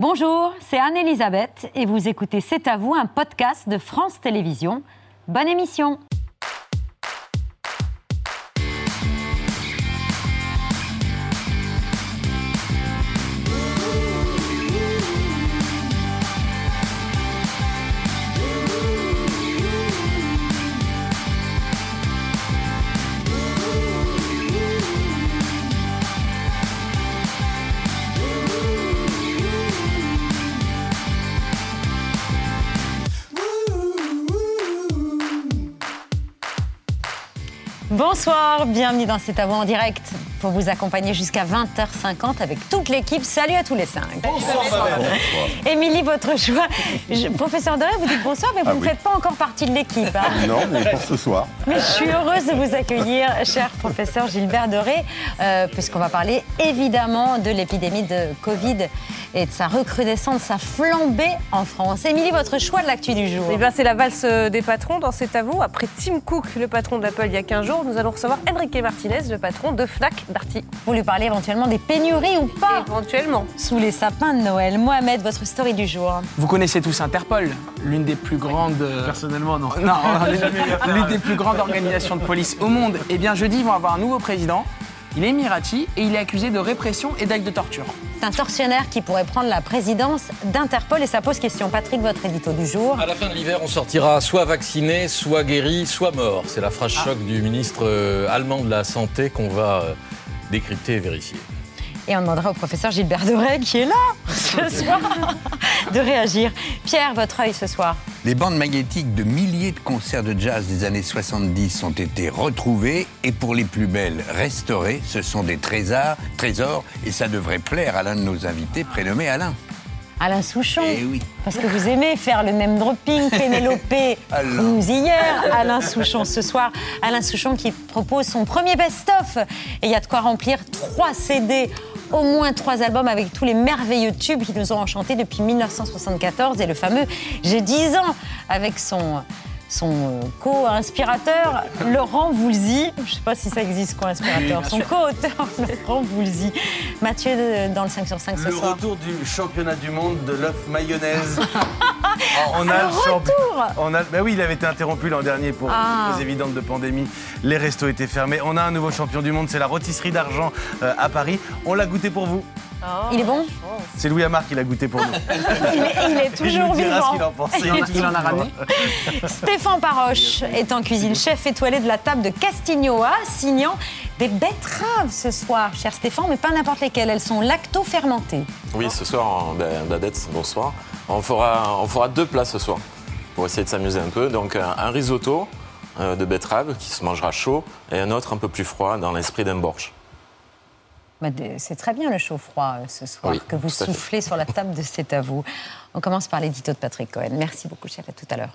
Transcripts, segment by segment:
Bonjour, c'est Anne-Elisabeth et vous écoutez C'est à vous, un podcast de France Télévisions. Bonne émission. Bonsoir, bienvenue dans C'est à vous en direct pour vous accompagner jusqu'à 20h50 avec toute l'équipe. Salut à tous les 5. Bonsoir, Émilie, votre choix. Professeur Doré, vous dites bonsoir, mais vous ne faites pas encore partie de l'équipe. Hein. Non, mais pour ce soir. Mais je suis heureuse de vous accueillir, cher professeur Gilbert Doré, puisqu'on va parler évidemment de l'épidémie de Covid et de sa recrudescence, sa flambée en France. Émilie, votre choix de l'actu du jour. Eh bien, c'est la valse des patrons dans C'est à vous. Après Tim Cook, le patron d'Apple il y a 15 jours, nous allons recevoir Enrique Martinez, le patron de Fnac Darty. Vous lui parlez éventuellement des pénuries ou pas? Éventuellement. Sous les sapins de Noël. Mohamed, votre story du jour. Vous connaissez tous Interpol, l'une des plus grandes... Personnellement, non. Non, l'une des plus grandes organisations de police au monde. Eh bien, jeudi, ils vont avoir un nouveau président. Il est émirati et il est accusé de répression et d'actes de torture. C'est un tortionnaire qui pourrait prendre la présidence d'Interpol et ça pose question. Patrick, votre édito du jour. À la fin de l'hiver, on sortira soit vacciné, soit guéri, soit mort. C'est la phrase choc du ministre allemand de la Santé qu'on va décrypter et vérifier. Et on demandera au professeur Gilbert Doré, qui est là ce soir, de réagir. Pierre, votre œil ce soir. Les bandes magnétiques de milliers de concerts de jazz des années 70 ont été retrouvées et pour les plus belles, restaurées. Ce sont des trésors et ça devrait plaire à l'un de nos invités prénommé Alain. Alain Souchon, oui. Parce que vous aimez faire le name dropping, Pénélope nous hier, Alain Souchon ce soir. Alain Souchon qui propose son premier best-of. Et il y a de quoi remplir 3 CD, au moins 3 albums avec tous les merveilleux tubes qui nous ont enchantés depuis 1974. Et le fameux J'ai 10 ans avec son co-inspirateur, Laurent Voulzy. Je ne sais pas si ça existe, co-inspirateur. Oui, son co-auteur, Laurent Voulzy. Mathieu, dans le 5 sur 5 ce soir. Le retour du championnat du monde de l'œuf mayonnaise. On a le retour. Ben oui, il avait été interrompu l'an dernier pour cause évidente de pandémie. Les restos étaient fermés. On a un nouveau champion du monde, c'est la rôtisserie d'argent à Paris. On l'a goûté pour vous. Il est bon? C'est Louis Amar qui l'a goûté pour nous. il est toujours vivant. Il en a ramené. Stéphane Paroche est en cuisine, chef étoilé de la table de Castignoa, signant des betteraves ce soir, cher Stéphane, mais pas n'importe lesquelles. Elles sont lacto-fermentées. Oui, ce soir, Dadette, bonsoir. On fera 2 plats ce soir pour essayer de s'amuser un peu. Donc un risotto de betterave qui se mangera chaud et un autre un peu plus froid dans l'esprit d'un borsch. C'est très bien le chaud-froid ce soir, oui, que vous soufflez sur la table de C'est à vous. On commence par l'édito de Patrick Cohen. Merci beaucoup, chef. À tout à l'heure.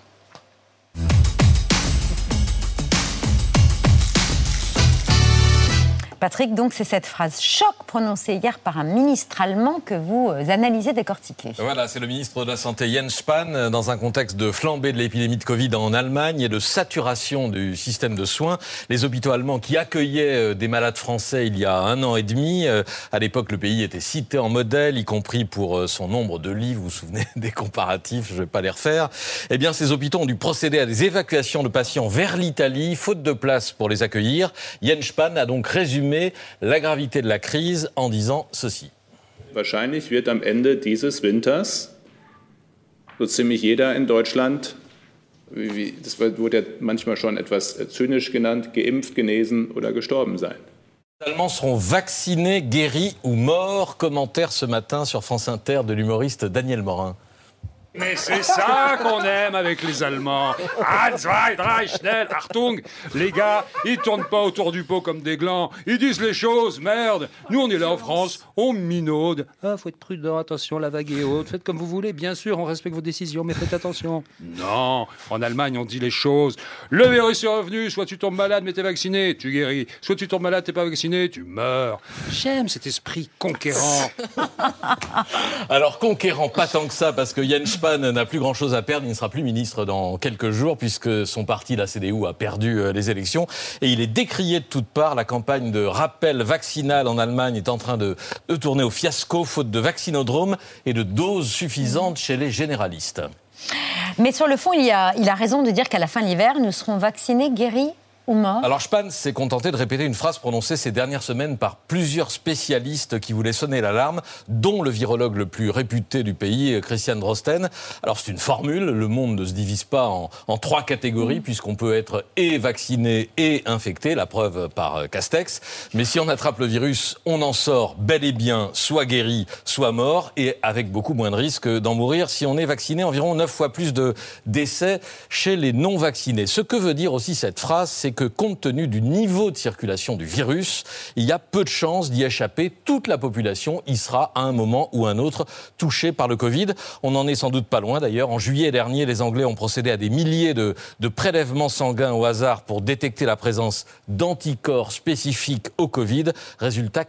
Patrick, donc c'est cette phrase choc prononcée hier par un ministre allemand que vous analysez, décortiquez. Voilà, c'est le ministre de la Santé Jens Spahn, dans un contexte de flambée de l'épidémie de Covid en Allemagne et de saturation du système de soins. Les hôpitaux allemands qui accueillaient des malades français il y a 1 an et demi, à l'époque le pays était cité en modèle, y compris pour son nombre de lits, vous vous souvenez des comparatifs, je ne vais pas les refaire. Eh bien ces hôpitaux ont dû procéder à des évacuations de patients vers l'Italie, faute de place pour les accueillir. Jens Spahn a donc résumé la gravité de la crise en disant ceci. Wahrscheinlich wird am Ende dieses Winters so ziemlich jeder in Deutschland, das wurde ja manchmal schon etwas zynisch genannt, geimpft, genesen oder gestorben sein. Les Allemands seront vaccinés, guéris ou morts. Commentaire ce matin sur France Inter de l'humoriste Daniel Morin. Mais c'est ça qu'on aime avec les Allemands. 1, 2, 3, schnell, Achtung. Les gars, ils tournent pas autour du pot comme des glands. Ils disent les choses, merde. Nous, on est là en France, on minaude. Ah, faut être prudent, attention, la vague est haute. Faites comme vous voulez, bien sûr, on respecte vos décisions, mais faites attention. Non, en Allemagne, on dit les choses. Le virus est revenu, soit tu tombes malade, mais t'es vacciné, tu guéris. Soit tu tombes malade, t'es pas vacciné, tu meurs. J'aime cet esprit conquérant. Alors, conquérant, pas tant que ça, parce que Jens Spahn n'a plus grand-chose à perdre. Il ne sera plus ministre dans quelques jours puisque son parti, la CDU, a perdu les élections. Et il est décrié de toutes parts. La campagne de rappel vaccinal en Allemagne est en train de tourner au fiasco, faute de vaccinodromes et de doses suffisantes chez les généralistes. Mais sur le fond, il a raison de dire qu'à la fin de l'hiver, nous serons vaccinés, guéris ou morts. Alors Spahn s'est contenté de répéter une phrase prononcée ces dernières semaines par plusieurs spécialistes qui voulaient sonner l'alarme, dont le virologue le plus réputé du pays, Christian Drosten. Alors c'est une formule, le monde ne se divise pas en 3 catégories, puisqu'on peut être et vacciné et infecté, la preuve par Castex. Mais si on attrape le virus, on en sort bel et bien soit guéri, soit mort, et avec beaucoup moins de risques d'en mourir. Si on est vacciné, environ 9 fois plus de décès chez les non-vaccinés. Ce que veut dire aussi cette phrase, c'est que compte tenu du niveau de circulation du virus, il y a peu de chances d'y échapper. Toute la population y sera à un moment ou un autre touchée par le Covid. On n'en est sans doute pas loin d'ailleurs. En juillet dernier, les Anglais ont procédé à des milliers de prélèvements sanguins au hasard pour détecter la présence d'anticorps spécifiques au Covid. Résultat,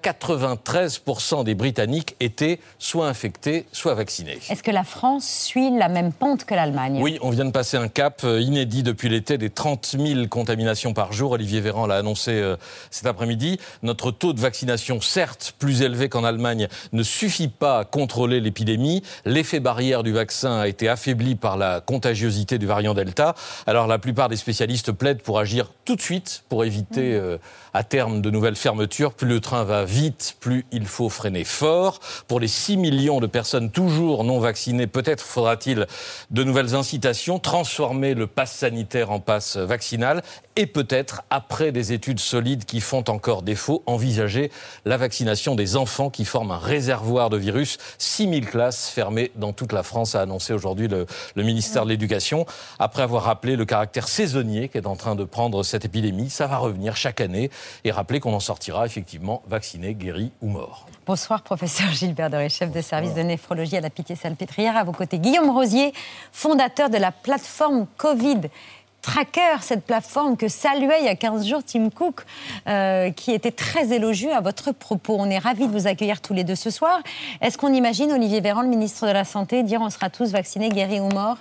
93% des Britanniques étaient soit infectés, soit vaccinés. Est-ce que la France suit la même pente que l'Allemagne ? Oui, on vient de passer un cap inédit depuis l'été des 30 000 contaminations par jour. Olivier Véran l'a annoncé cet après-midi. Notre taux de vaccination, certes plus élevé qu'en Allemagne, ne suffit pas à contrôler l'épidémie. L'effet barrière du vaccin a été affaibli par la contagiosité du variant Delta. Alors la plupart des spécialistes plaident pour agir tout de suite, pour éviter à terme de nouvelles fermetures. Plus le train va vite, plus il faut freiner fort. Pour les 6 millions de personnes toujours non vaccinées, peut-être faudra-t-il de nouvelles incitations, transformer le pass sanitaire en pass vaccinal et peut-être, après des études solides qui font encore défaut, envisager la vaccination des enfants qui forment un réservoir de virus. 6000 classes fermées dans toute la France, a annoncé aujourd'hui le ministère de l'Éducation. Après avoir rappelé le caractère saisonnier qu'est en train de prendre cette épidémie, ça va revenir chaque année et rappeler qu'on en sortira effectivement vacciné, guéri ou mort. Bonsoir, professeur Gilbert Doré, chef de service de néphrologie à la Pitié-Salpêtrière. À vos côtés, Guillaume Rosier, fondateur de la plateforme Covid Tracker, cette plateforme que saluait il y a 15 jours Tim Cook, qui était très élogieux à votre propos. On est ravis de vous accueillir tous les deux ce soir. Est-ce qu'on imagine Olivier Véran, le ministre de la Santé, dire on sera tous vaccinés, guéris ou morts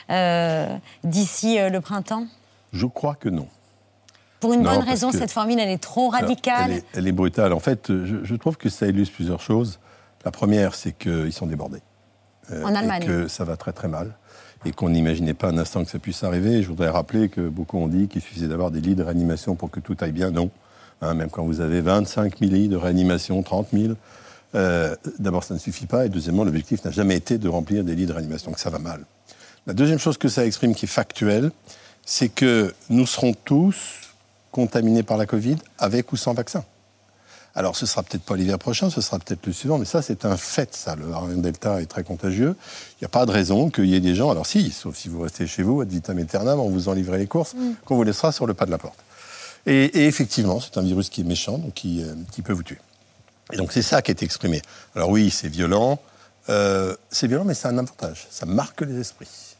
d'ici le printemps ? Je crois que non. Pour une bonne raison, cette formule, elle est trop radicale. Elle est brutale. En fait, je trouve que ça illustre plusieurs choses. La première, c'est qu'ils sont débordés. En Allemagne. Et que ça va très très mal. Et qu'on n'imaginait pas un instant que ça puisse arriver. Je voudrais rappeler que beaucoup ont dit qu'il suffisait d'avoir des lits de réanimation pour que tout aille bien. Non. Même quand vous avez 25 000 lits de réanimation, 30 000, d'abord, ça ne suffit pas. Et deuxièmement, l'objectif n'a jamais été de remplir des lits de réanimation. Donc ça va mal. La deuxième chose que ça exprime, qui est factuelle, c'est que nous serons tous contaminés par la Covid, avec ou sans vaccin. Alors, ce sera peut-être pas l'hiver prochain, ce sera peut-être le suivant, mais ça, c'est un fait, ça. Le variant Delta est très contagieux. Il n'y a pas de raison qu'il y ait des gens, alors si, sauf si vous restez chez vous, ad vitam aeternam, on vous en livrera les courses, qu'on vous laissera sur le pas de la porte. Et effectivement, c'est un virus qui est méchant, donc qui peut vous tuer. Et donc, c'est ça qui est exprimé. Alors oui, c'est violent, mais c'est un avantage. Ça marque les esprits.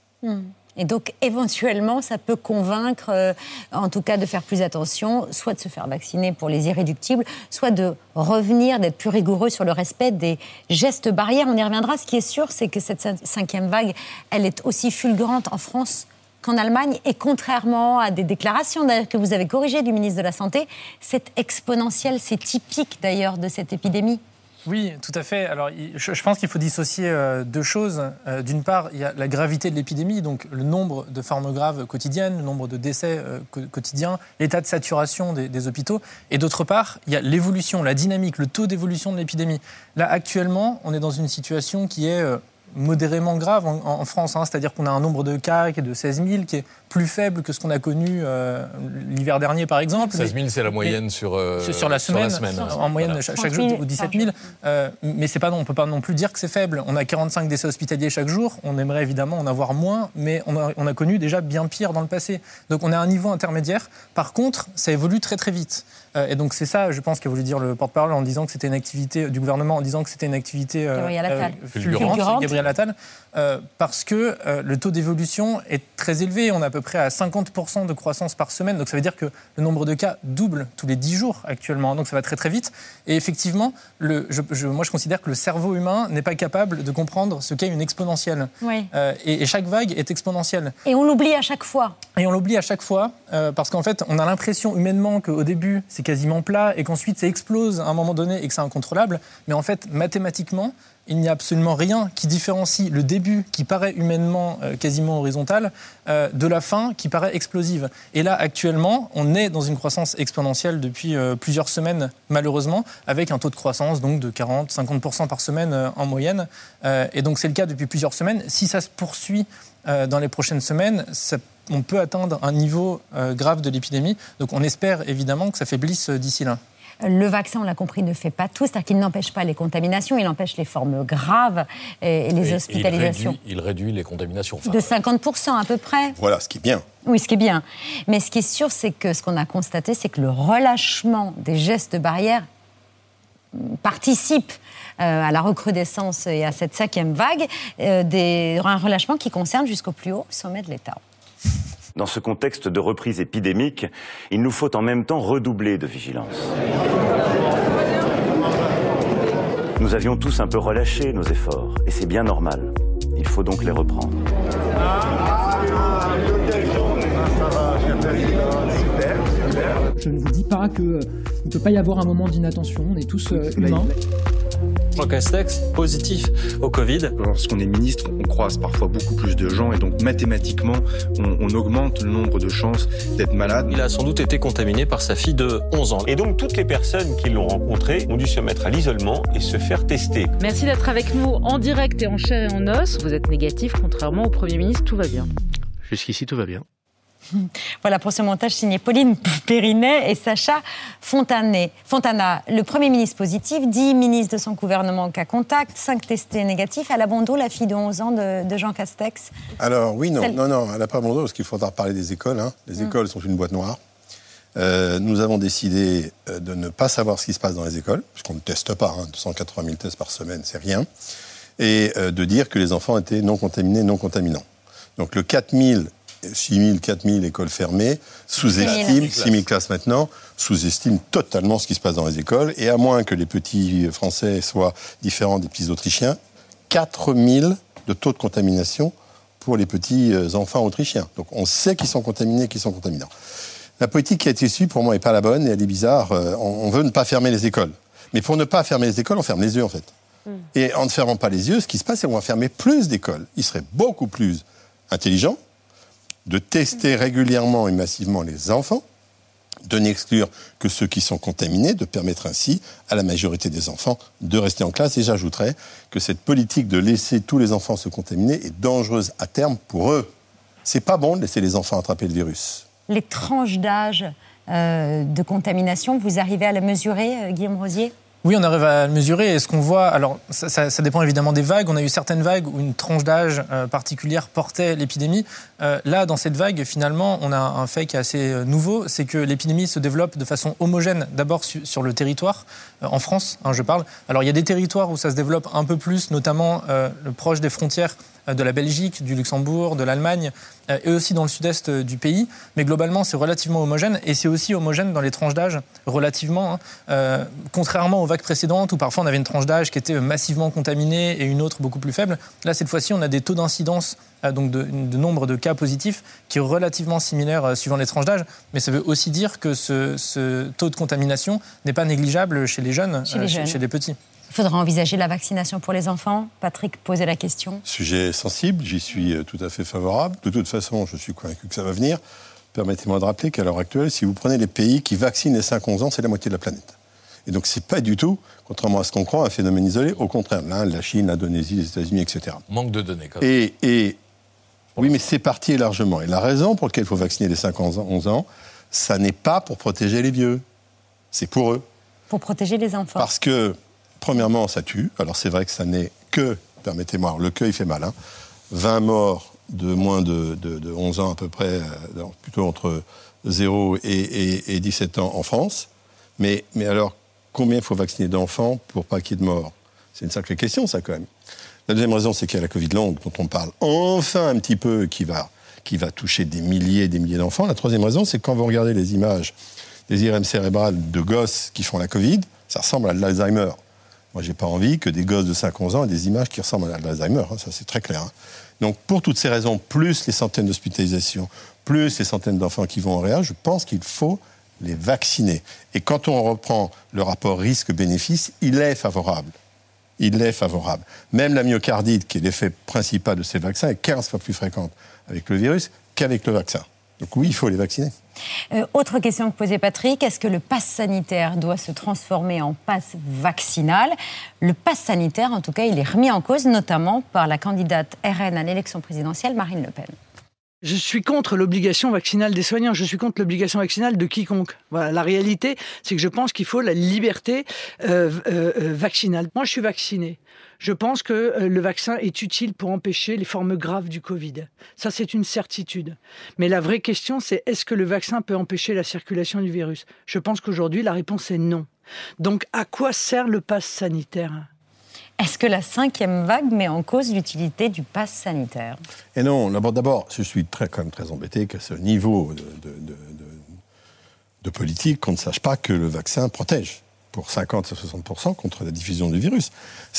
Et donc, éventuellement, ça peut convaincre, en tout cas, de faire plus attention, soit de se faire vacciner pour les irréductibles, soit de revenir, d'être plus rigoureux sur le respect des gestes barrières. On y reviendra. Ce qui est sûr, c'est que cette 5e vague, elle est aussi fulgurante en France qu'en Allemagne. Et contrairement à des déclarations d'ailleurs, que vous avez corrigées du ministre de la Santé, c'est exponentiel, c'est typique d'ailleurs de cette épidémie. Oui, tout à fait. Alors, je pense qu'il faut dissocier deux choses. D'une part, il y a la gravité de l'épidémie, donc le nombre de formes graves quotidiennes, le nombre de décès quotidiens, l'état de saturation des hôpitaux. Et d'autre part, il y a l'évolution, la dynamique, le taux d'évolution de l'épidémie. Là, actuellement, on est dans une situation qui est modérément grave en France, c'est-à-dire qu'on a un nombre de cas qui est de 16 000, qui est plus faible que ce qu'on a connu l'hiver dernier, par exemple. 16 000, c'est la moyenne sur la semaine. En moyenne, voilà. chaque jour, ou 17 000. Mais on ne peut pas non plus dire que c'est faible. On a 45 décès hospitaliers chaque jour. On aimerait évidemment en avoir moins, mais on a connu déjà bien pire dans le passé. Donc on est à un niveau intermédiaire. Par contre, ça évolue très très vite. Et donc c'est ça, je pense, qu'a voulu dire le porte-parole en disant que c'était une activité du gouvernement, en disant que c'était une activité fulgurante, Gabriel Gabriel Attal, parce que le taux d'évolution est très élevé. On est à peu près à 50% de croissance par semaine. Donc ça veut dire que le nombre de cas double tous les 10 jours actuellement. Donc ça va très très vite. Et effectivement, moi je considère que le cerveau humain n'est pas capable de comprendre ce qu'est une exponentielle. Oui. Et chaque vague est exponentielle. Et on l'oublie à chaque fois. Et on l'oublie à chaque fois, parce qu'en fait, on a l'impression humainement qu'au début, c'est quasiment plat et qu'ensuite, ça explose à un moment donné et que c'est incontrôlable. Mais en fait, mathématiquement, il n'y a absolument rien qui différencie le début, qui paraît humainement quasiment horizontal, de la fin, qui paraît explosive. Et là, actuellement, on est dans une croissance exponentielle depuis plusieurs semaines, malheureusement, avec un taux de croissance donc, de 40-50% par semaine en moyenne. Et donc, c'est le cas depuis plusieurs semaines. Si ça se poursuit dans les prochaines semaines, on peut atteindre un niveau grave de l'épidémie. Donc, on espère évidemment que ça faiblisse d'ici là. Le vaccin, on l'a compris, ne fait pas tout. C'est-à-dire qu'il n'empêche pas les contaminations, il empêche les formes graves et les hospitalisations. Il réduit les contaminations. De 50% à peu près. Voilà, ce qui est bien. Oui, ce qui est bien. Mais ce qui est sûr, c'est que ce qu'on a constaté, c'est que le relâchement des gestes barrières participe à la recrudescence et à cette 5e vague, un relâchement qui concerne jusqu'au plus haut sommet de l'État. Dans ce contexte de reprise épidémique, il nous faut en même temps redoubler de vigilance. Nous avions tous un peu relâché nos efforts, et c'est bien normal. Il faut donc les reprendre. Je ne vous dis pas qu'il ne peut pas y avoir un moment d'inattention, on est tous humains. Jean Castex, positif au Covid. Lorsqu'on est ministre, on croise parfois beaucoup plus de gens et donc mathématiquement, on augmente le nombre de chances d'être malade. Il a sans doute été contaminé par sa fille de 11 ans. Et donc toutes les personnes qui l'ont rencontré ont dû se mettre à l'isolement et se faire tester. Merci d'être avec nous en direct et en chair et en os. Vous êtes négatif, contrairement au Premier ministre, tout va bien. Jusqu'ici, tout va bien. Voilà pour ce montage signé Pauline Périnet et Sacha Fontana. Le Premier ministre positif, 10 ministres de son gouvernement en cas contact, 5 testés négatifs. Elle a bon dos, la fille de 11 ans de Jean Castex? Alors oui, non, elle n'a pas bon dos parce qu'il faudra parler des écoles. Hein. Les écoles sont une boîte noire. Nous avons décidé de ne pas savoir ce qui se passe dans les écoles, puisqu'on ne teste pas, 280 000 tests par semaine, c'est rien, et de dire que les enfants étaient non contaminés, non contaminants. Donc le 6 000, 4 000 écoles fermées, sous-estime, 6 000 classes maintenant, sous-estime totalement ce qui se passe dans les écoles. Et à moins que les petits Français soient différents des petits Autrichiens, 4 000 de taux de contamination pour les petits enfants autrichiens. Donc on sait qu'ils sont contaminés, qu'ils sont contaminants. La politique qui a été suivie, pour moi, n'est pas la bonne et elle est bizarre. On veut ne pas fermer les écoles. Mais pour ne pas fermer les écoles, on ferme les yeux, en fait. Et en ne fermant pas les yeux, ce qui se passe, c'est qu'on va fermer plus d'écoles. Il serait beaucoup plus intelligent de tester régulièrement et massivement les enfants, de n'exclure que ceux qui sont contaminés, de permettre ainsi à la majorité des enfants de rester en classe. Et j'ajouterais que cette politique de laisser tous les enfants se contaminer est dangereuse à terme pour eux. C'est pas bon de laisser les enfants attraper le virus. Les tranches d'âge de contamination, vous arrivez à la mesurer, Guillaume Rosier ? Oui, on arrive à le mesurer. Et ce qu'on voit, alors ça dépend évidemment des vagues. On a eu certaines vagues où une tranche d'âge particulière portait l'épidémie. Là, dans cette vague, finalement, on a un fait qui est assez nouveau, c'est que l'épidémie se développe de façon homogène, d'abord sur le territoire, en France, je parle. Alors, il y a des territoires où ça se développe un peu plus, notamment le proche des frontières de la Belgique, du Luxembourg, de l'Allemagne, et aussi dans le sud-est du pays. Mais globalement, c'est relativement homogène, et c'est aussi homogène dans les tranches d'âge, relativement. Contrairement aux vagues précédentes, où parfois on avait une tranche d'âge qui était massivement contaminée et une autre beaucoup plus faible, là, cette fois-ci, on a des taux d'incidence, donc de nombre de cas positifs, qui est relativement similaire suivant les tranches d'âge. Mais ça veut aussi dire que ce taux de contamination n'est pas négligeable chez les jeunes, chez les petits. Il faudra envisager la vaccination pour les enfants. Patrick posait la question. Sujet sensible, j'y suis tout à fait favorable. De toute façon, je suis convaincu que ça va venir. Permettez-moi de rappeler qu'à l'heure actuelle, si vous prenez les pays qui vaccinent les 5-11 ans, c'est la moitié de la planète. Et donc, c'est pas du tout, contrairement à ce qu'on croit, un phénomène isolé. Au contraire, l'Inde, la Chine, l'Indonésie, les États-Unis, etc. Manque de données, quand même. Oui, mais c'est parti largement. Et la raison pour laquelle il faut vacciner les 5-11 ans, ça n'est pas pour protéger les vieux. C'est pour eux. Pour protéger les enfants. Parce que, premièrement, ça tue. Alors, c'est vrai que ça n'est que, permettez-moi, le que, il fait mal, 20 morts de moins de 11 ans à peu près, plutôt entre 0 et 17 ans en France. Mais alors, combien il faut vacciner d'enfants pour pas qu'il y ait de morts ? C'est une sacrée question, ça, quand même. La deuxième raison, c'est qu'il y a la Covid longue, dont on parle enfin un petit peu, qui va toucher des milliers et des milliers d'enfants. La troisième raison, c'est que quand vous regardez les images des IRM cérébrales de gosses qui font la Covid, ça ressemble à de l'Alzheimer. Moi, j'ai pas envie que des gosses de 5-11 ans aient des images qui ressemblent à de l'Alzheimer, ça c'est très clair. Donc pour toutes ces raisons, plus les centaines d'hospitalisations, plus les centaines d'enfants qui vont en réa, je pense qu'il faut les vacciner. Et quand on reprend le rapport risque-bénéfice, il est favorable. Même la myocardite, qui est l'effet principal de ces vaccins, est 15 fois plus fréquente avec le virus qu'avec le vaccin. Donc oui, il faut les vacciner. Autre question que posait Patrick, est-ce que le pass sanitaire doit se transformer en pass vaccinal ? Le pass sanitaire, en tout cas, il est remis en cause, notamment par la candidate RN à l'élection présidentielle, Marine Le Pen. Je suis contre l'obligation vaccinale des soignants, je suis contre l'obligation vaccinale de quiconque. Voilà, la réalité, c'est que je pense qu'il faut la liberté vaccinale. Moi, je suis vacciné. Je pense que le vaccin est utile pour empêcher les formes graves du Covid. Ça, c'est une certitude. Mais la vraie question, c'est est-ce que le vaccin peut empêcher la circulation du virus ? Je pense qu'aujourd'hui, la réponse est non. Donc, à quoi sert le pass sanitaire ? Est-ce que la 5e vague met en cause l'utilité du pass sanitaire ? Et non, d'abord, je suis quand même très embêté qu'à ce niveau de politique, qu'on ne sache pas que le vaccin protège pour 50 à 60% contre la diffusion du virus.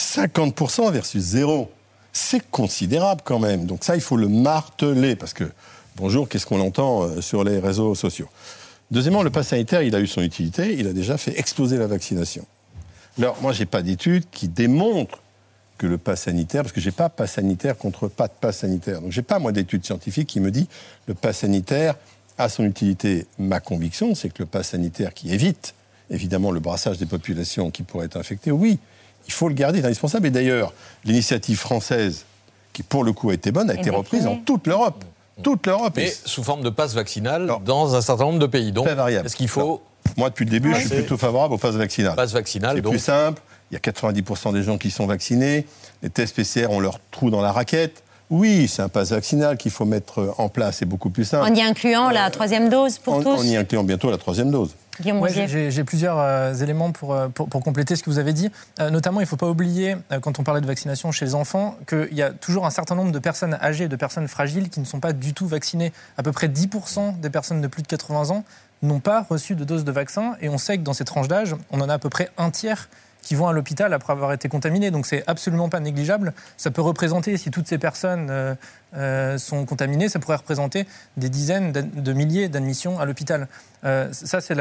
50% versus 0, c'est considérable quand même. Donc ça, il faut le marteler, parce que, bonjour, qu'est-ce qu'on entend sur les réseaux sociaux ? Deuxièmement, le pass sanitaire, il a eu son utilité, il a déjà fait exploser la vaccination. Alors, moi, je n'ai pas d'études qui démontrent que le pass sanitaire, parce que je n'ai pas pass sanitaire contre pas de pass sanitaire. Donc, je n'ai pas, moi, d'études scientifiques qui me disent le pass sanitaire a son utilité. Ma conviction, c'est que le pass sanitaire qui évite, évidemment, le brassage des populations qui pourraient être infectées, oui, il faut le garder, c'est indispensable. Et d'ailleurs, l'initiative française, qui pour le coup a été bonne, a été reprise dans toute l'Europe. Mais sous forme de passe vaccinal dans un certain nombre de pays. Donc, très variable. Est-ce qu'il faut... Moi, depuis le début, je suis plutôt favorable au pass vaccinal. C'est donc... plus simple, il y a 90% des gens qui sont vaccinés, les tests PCR ont leur trou dans la raquette. Oui, c'est un pass vaccinal qu'il faut mettre en place, c'est beaucoup plus simple. En y incluant la 3e dose pour tous ? En y incluant bientôt la 3e dose. J'ai plusieurs éléments pour compléter ce que vous avez dit. Notamment, il ne faut pas oublier, quand on parlait de vaccination chez les enfants, qu'il y a toujours un certain nombre de personnes âgées, de personnes fragiles qui ne sont pas du tout vaccinées. À peu près 10% des personnes de plus de 80 ans n'ont pas reçu de dose de vaccin. Et on sait que dans ces tranches d'âge, on en a à peu près un tiers qui vont à l'hôpital après avoir été contaminés. Donc c'est absolument pas négligeable. Ça peut représenter, si toutes ces personnes sont contaminées, ça pourrait représenter des dizaines de milliers d'admissions à l'hôpital. Ça, c'est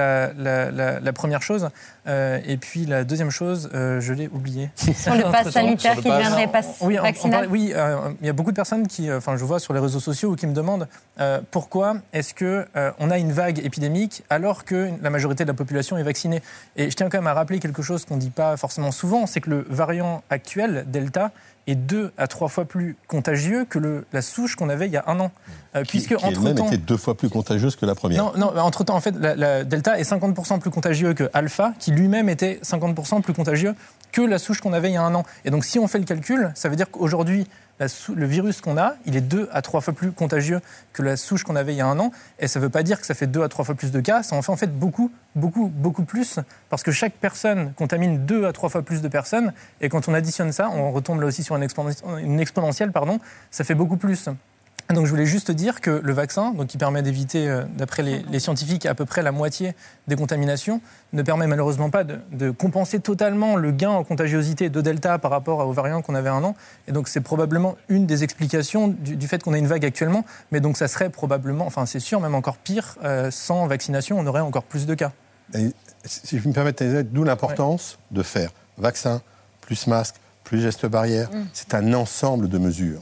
la première chose. Et puis la deuxième chose, je l'ai oubliée. Sur le pass sanitaire qui deviendrait pass vaccinal ? Oui, il y a beaucoup de personnes qui, je vois sur les réseaux sociaux, qui me demandent pourquoi est-ce qu'on a une vague épidémique alors que la majorité de la population est vaccinée. Et je tiens quand même à rappeler quelque chose qu'on ne dit pas forcément souvent, c'est que le variant actuel, Delta, est 2 à 3 fois plus contagieux que la souche qu'on avait il y a un an. Puisque qui elle-même était 2 fois plus contagieuse que la première. Non, entre-temps, en fait, la Delta est 50% plus contagieux que Alpha, qui lui-même était 50% plus contagieux que la souche qu'on avait il y a un an. Et donc, si on fait le calcul, ça veut dire qu'aujourd'hui, le virus qu'on a, il est 2 à 3 fois plus contagieux que la souche qu'on avait il y a un an. Et ça ne veut pas dire que ça fait 2 à 3 fois plus de cas. Ça en fait beaucoup plus. Parce que chaque personne contamine 2 à 3 fois plus de personnes. Et quand on additionne ça, on retombe là aussi sur une exponentielle, ça fait beaucoup plus. Donc je voulais juste dire que le vaccin, donc qui permet d'éviter, d'après les scientifiques, à peu près la moitié des contaminations, ne permet malheureusement pas de compenser totalement le gain en contagiosité de Delta par rapport aux variants qu'on avait un an. Et donc c'est probablement une des explications du fait qu'on a une vague actuellement. Mais donc ça serait probablement, c'est sûr, même encore pire, sans vaccination, on aurait encore plus de cas. Et, si je me permets, d'où l'importance de faire vaccin, plus masque, plus gestes barrières. C'est un ensemble de mesures.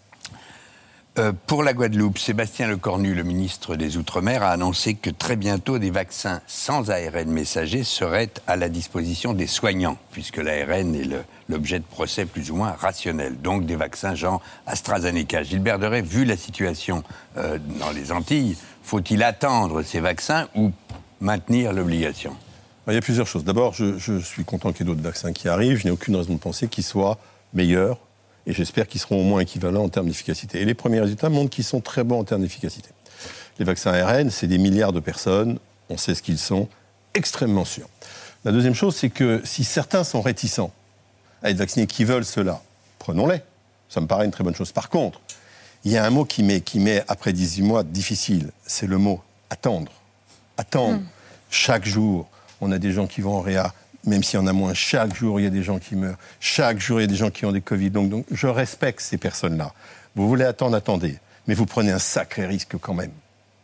Pour la Guadeloupe, Sébastien Lecornu, le ministre des Outre-mer, a annoncé que très bientôt des vaccins sans ARN messager seraient à la disposition des soignants, puisque l'ARN est l'objet de procès plus ou moins rationnels. Donc des vaccins genre AstraZeneca. Gilbert Deray, vu la situation dans les Antilles, faut-il attendre ces vaccins ou maintenir l'obligation ? Il y a plusieurs choses. D'abord, je suis content qu'il y ait d'autres vaccins qui arrivent. Je n'ai aucune raison de penser qu'ils soient meilleurs. Et j'espère qu'ils seront au moins équivalents en termes d'efficacité. Et les premiers résultats montrent qu'ils sont très bons en termes d'efficacité. Les vaccins ARN, c'est des milliards de personnes, on sait ce qu'ils sont, extrêmement sûrs. La deuxième chose, c'est que si certains sont réticents à être vaccinés, qui veulent cela, prenons-les. Ça me paraît une très bonne chose. Par contre, il y a un mot qui met après 18 mois difficile, c'est le mot attendre. Attendre. Chaque jour, on a des gens qui vont en réa, même s'il y en a moins, chaque jour, il y a des gens qui meurent. Chaque jour, il y a des gens qui ont des Covid. Donc je respecte ces personnes-là. Vous voulez attendre, attendez. Mais vous prenez un sacré risque quand même.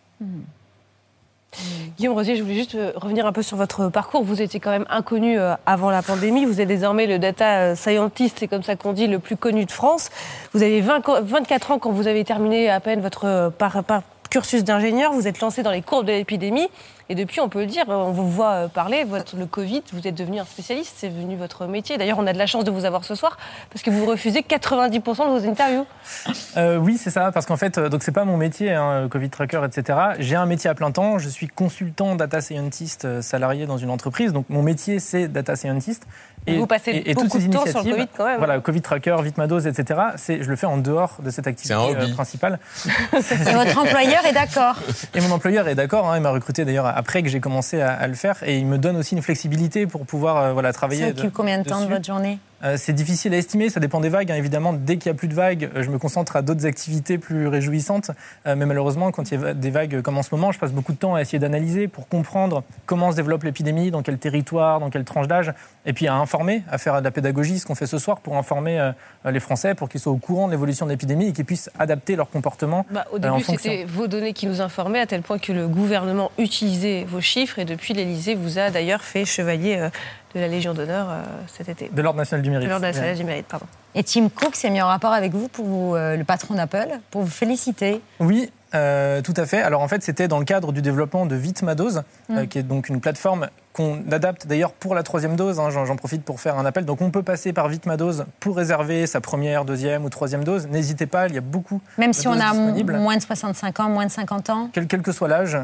Guillaume Rosier, je voulais juste revenir un peu sur votre parcours. Vous étiez quand même inconnu avant la pandémie. Vous êtes désormais le data scientist, c'est comme ça qu'on dit, le plus connu de France. Vous avez 24 ans quand vous avez terminé à peine votre cursus d'ingénieur. Vous êtes lancé dans les courbes de l'épidémie. Et depuis, on peut le dire, on vous voit parler, le Covid, vous êtes devenu un spécialiste, c'est devenu votre métier. D'ailleurs, on a de la chance de vous avoir ce soir, parce que vous refusez 90% de vos interviews. Oui, c'est ça, parce qu'en fait, donc c'est pas mon métier, Covid Tracker, etc. J'ai un métier à plein temps, je suis consultant data scientist salarié dans une entreprise, donc mon métier, c'est data scientist. Et vous passez beaucoup de temps sur le Covid quand même. Voilà, Covid Tracker, Vite ma dose, etc. Je le fais en dehors de cette activité principale. Et votre employeur est d'accord. Et mon employeur est d'accord, il m'a recruté d'ailleurs après que j'ai commencé à le faire. Et il me donne aussi une flexibilité pour pouvoir travailler. Ça occupe combien de temps de votre journée ? C'est difficile à estimer, ça dépend des vagues. Évidemment, dès qu'il n'y a plus de vagues, je me concentre à d'autres activités plus réjouissantes. Mais malheureusement, quand il y a des vagues comme en ce moment, je passe beaucoup de temps à essayer d'analyser pour comprendre comment se développe l'épidémie, dans quel territoire, dans quelle tranche d'âge, et puis à informer, à faire de la pédagogie, ce qu'on fait ce soir, pour informer les Français, pour qu'ils soient au courant de l'évolution de l'épidémie et qu'ils puissent adapter leur comportement. Au début, c'était vos données qui nous informaient, à tel point que le gouvernement utilisait vos chiffres, et depuis, l'Élysée vous a d'ailleurs fait chevalier de la Légion d'honneur cet été. De l'Ordre national du mérite. De l'Ordre national du mérite, pardon. Et Tim Cook s'est mis en rapport avec vous, le patron d'Apple, pour vous féliciter. Oui, tout à fait. Alors en fait, c'était dans le cadre du développement de Vite ma dose, qui est donc une plateforme qu'on adapte d'ailleurs pour la 3e dose. J'en profite pour faire un appel. Donc on peut passer par Vite ma dose pour réserver sa 1re, 2e ou 3e dose. N'hésitez pas, il y a beaucoup Même si de doses on a disponibles. moins de 65 ans, moins de 50 ans. Quel que soit l'âge.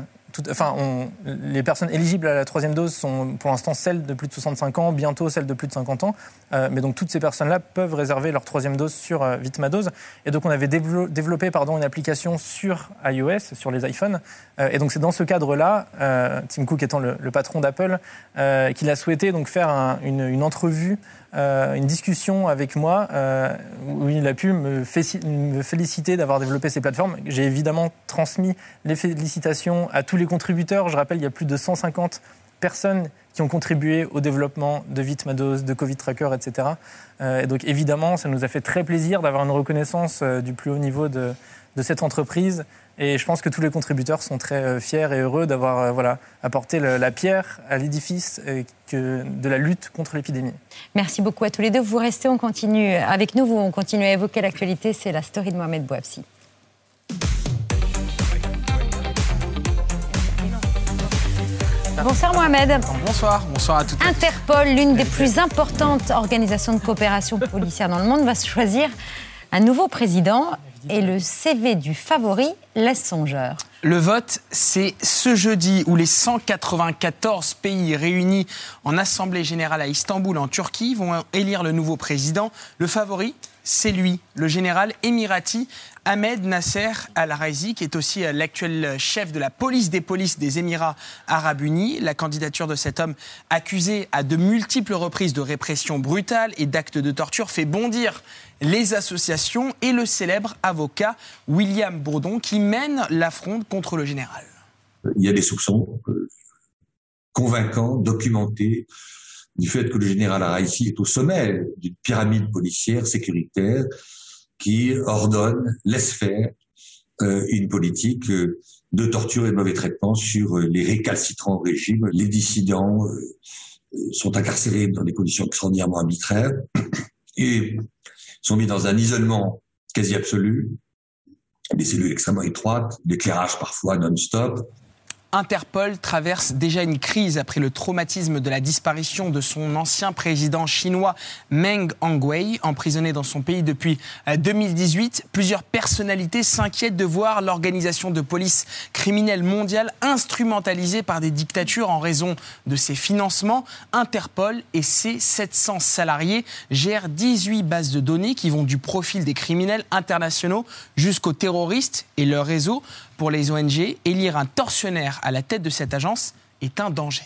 Les personnes éligibles à la 3e dose sont pour l'instant celles de plus de 65 ans, bientôt celles de plus de 50 ans. Mais donc toutes ces personnes-là peuvent réserver leur 3e dose sur Vite ma dose. Et donc on avait développé une application sur iOS, sur les iPhones. Et donc c'est dans ce cadre-là, Tim Cook étant le patron d'Apple, qu'il a souhaité donc faire une entrevue, une discussion avec moi, où il a pu me féliciter d'avoir développé ces plateformes. J'ai évidemment transmis les félicitations à tous les contributeurs. Je rappelle, il y a plus de 150 personnes qui ont contribué au développement de Vite ma dose, de Covid Tracker, etc. Et donc évidemment, ça nous a fait très plaisir d'avoir une reconnaissance du plus haut niveau de cette entreprise. Et je pense que tous les contributeurs sont très fiers et heureux d'avoir apporté la pierre à l'édifice de la lutte contre l'épidémie. Merci beaucoup à tous les deux. Vous restez, on continue avec nous. On continue à évoquer l'actualité. C'est la story de Mohamed Bouafsi. Bonsoir Mohamed. Bonsoir à toutes. Interpol, l'une des plus importantes organisations de coopération policière dans le monde, va choisir un nouveau président et le CV du favori laisse songeur. Le vote, c'est ce jeudi où les 194 pays réunis en Assemblée générale à Istanbul, en Turquie, vont élire le nouveau président. Le favori, c'est lui, le général émirati Ahmed Nasser Al-Raisi, qui est aussi l'actuel chef de la police des polices des Émirats arabes unis. La candidature de cet homme, accusé à de multiples reprises de répression brutale et d'actes de torture, fait bondir les associations et le célèbre avocat William Bourdon, qui mène la fronde contre le général. Il y a des soupçons convaincants, documentés, du fait que le général Al-Raisi est au sommet d'une pyramide policière sécuritaire qui ordonne, laisse faire une politique de torture et de mauvais traitement sur les récalcitrants au régime. Les dissidents sont incarcérés dans des conditions extraordinairement arbitraires et sont mis dans un isolement quasi absolu, des cellules extrêmement étroites, d'éclairage parfois non-stop. Interpol traverse déjà une crise après le traumatisme de la disparition de son ancien président chinois Meng Hongwei, emprisonné dans son pays depuis 2018. Plusieurs personnalités s'inquiètent de voir l'organisation de police criminelle mondiale instrumentalisée par des dictatures en raison de ses financements. Interpol et ses 700 salariés gèrent 18 bases de données qui vont du profil des criminels internationaux jusqu'aux terroristes et leurs réseaux. Pour les ONG, élire un tortionnaire à la tête de cette agence est un danger.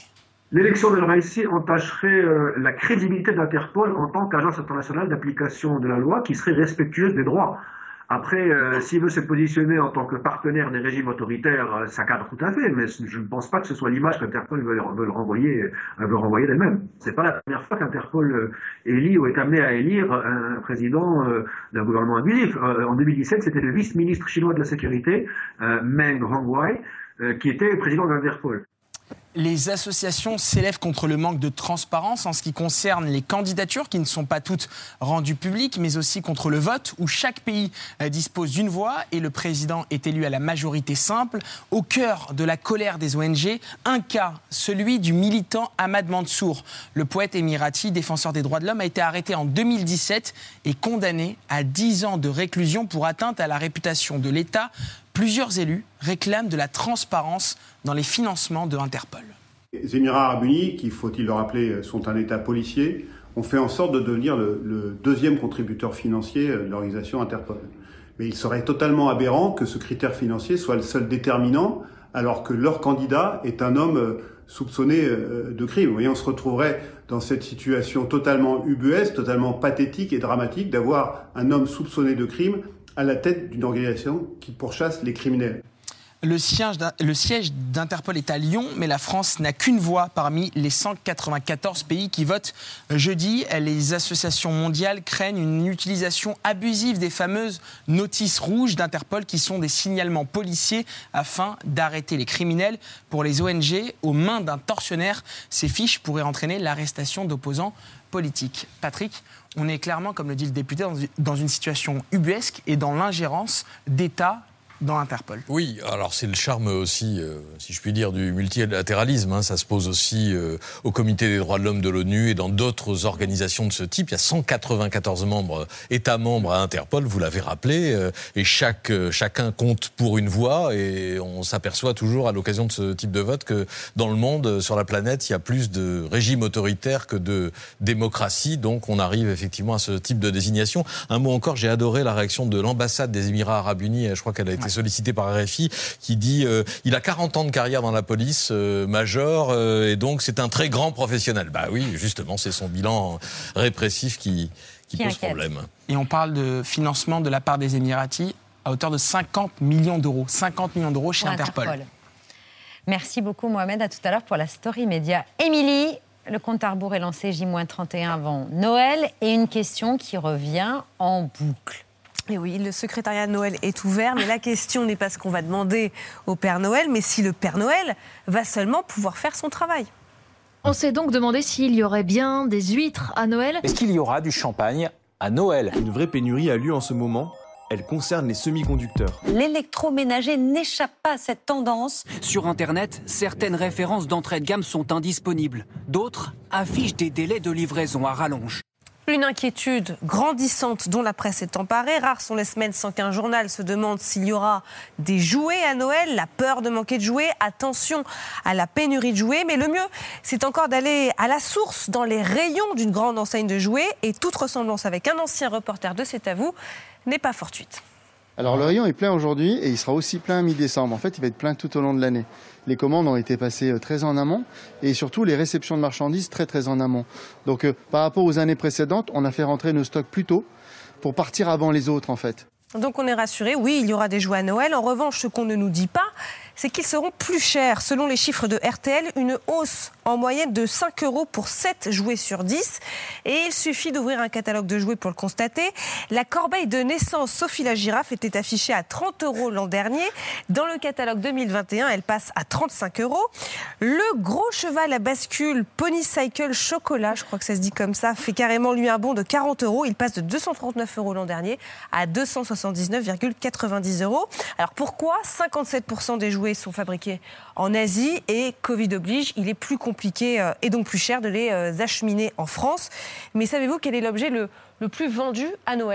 L'élection d'El Raïssi entacherait la crédibilité d'Interpol en tant qu'agence internationale d'application de la loi qui serait respectueuse des droits. Après, s'il veut se positionner en tant que partenaire des régimes autoritaires, ça cadre tout à fait, mais je ne pense pas que ce soit l'image qu'Interpol veut renvoyer d'elle-même. C'est pas la première fois qu'Interpol élit ou est amené à élire un président d'un gouvernement abusif. En 2017, c'était le vice-ministre chinois de la sécurité, Meng Hongwei, qui était président d'Interpol. Les associations s'élèvent contre le manque de transparence en ce qui concerne les candidatures qui ne sont pas toutes rendues publiques, mais aussi contre le vote où chaque pays dispose d'une voix et le président est élu à la majorité simple. Au cœur de la colère des ONG, un cas, celui du militant Ahmad Mansour. Le poète émirati, défenseur des droits de l'homme, a été arrêté en 2017 et condamné à 10 ans de réclusion pour atteinte à la réputation de l'État. Plusieurs élus réclament de la transparence dans les financements de Interpol. Les Émirats arabes unis, qui, faut-il le rappeler, sont un État policier, ont fait en sorte de devenir le deuxième contributeur financier de l'organisation Interpol. Mais il serait totalement aberrant que ce critère financier soit le seul déterminant, alors que leur candidat est un homme soupçonné de crime. Vous voyez, on se retrouverait dans cette situation totalement ubuesque, totalement pathétique et dramatique d'avoir un homme soupçonné de crime à la tête d'une organisation qui pourchasse les criminels. Le siège d'Interpol est à Lyon, mais la France n'a qu'une voix parmi les 194 pays qui votent jeudi. Les associations mondiales craignent une utilisation abusive des fameuses notices rouges d'Interpol qui sont des signalements policiers afin d'arrêter les criminels. Pour les ONG, aux mains d'un tortionnaire, ces fiches pourraient entraîner l'arrestation d'opposants politiques. Patrick, on est clairement, comme le dit le député, dans une situation ubuesque et dans l'ingérence d'États dans Interpol. Oui, alors c'est le charme aussi, si je puis dire, du multilatéralisme. Hein. Ça se pose aussi au Comité des droits de l'homme de l'ONU et dans d'autres organisations de ce type. Il y a 194 États membres à Interpol, vous l'avez rappelé, et chacun compte pour une voix. Et on s'aperçoit toujours à l'occasion de ce type de vote que dans le monde, sur la planète, il y a plus de régimes autoritaires que de démocratie. Donc on arrive effectivement à ce type de désignation. Un mot encore, j'ai adoré la réaction de l'ambassade des Émirats arabes unis, je crois qu'elle a été sollicité par RFI, qui dit il a 40 ans de carrière dans la police, major, et donc c'est un très grand professionnel. Bah oui, justement, c'est son bilan répressif qui pose problème. Et on parle de financement de la part des Émiratis à hauteur de 50 millions d'euros. 50 millions d'euros chez Interpol. Merci beaucoup Mohamed, à tout à l'heure pour la Story Média. Émilie, le compte à rebours est lancé J-31 avant Noël et une question qui revient en boucle. Et oui, le secrétariat de Noël est ouvert, mais la question n'est pas ce qu'on va demander au Père Noël, mais si le Père Noël va seulement pouvoir faire son travail. On s'est donc demandé s'il y aurait bien des huîtres à Noël. Est-ce qu'il y aura du champagne à Noël ? Une vraie pénurie a lieu en ce moment. Elle concerne les semi-conducteurs. L'électroménager n'échappe pas à cette tendance. Sur Internet, certaines références d'entrée de gamme sont indisponibles. D'autres affichent des délais de livraison à rallonge. Une inquiétude grandissante dont la presse est emparée. Rares sont les semaines sans qu'un journal se demande s'il y aura des jouets à Noël. La peur de manquer de jouets, attention à la pénurie de jouets. Mais le mieux, c'est encore d'aller à la source, dans les rayons d'une grande enseigne de jouets. Et toute ressemblance avec un ancien reporter de C'est à vous n'est pas fortuite. Alors le rayon est plein aujourd'hui et il sera aussi plein mi-décembre. En fait, il va être plein tout au long de l'année. Les commandes ont été passées très en amont et surtout les réceptions de marchandises très en amont. Donc par rapport aux années précédentes, on a fait rentrer nos stocks plus tôt pour partir avant les autres en fait. Donc on est rassuré, oui, il y aura des jouets à Noël. En revanche, ce qu'on ne nous dit pas, c'est qu'ils seront plus chers. Selon les chiffres de RTL, une hausse en moyenne de 5 € pour 7 jouets sur 10. Et il suffit d'ouvrir un catalogue de jouets pour le constater. La corbeille de naissance Sophie la girafe était affichée à 30 € l'an dernier. Dans le catalogue 2021, elle passe à 35 €. Le gros cheval à bascule Pony Cycle Chocolat, je crois que ça se dit comme ça, fait carrément lui un bond de 40 €. Il passe de 239 € l'an dernier à 279,90 €. Alors pourquoi 57% des jouets sont fabriqués en Asie et Covid oblige, il est plus compliqué et donc plus cher de les acheminer en France. Mais savez-vous quel est l'objet le plus vendu à Noël ?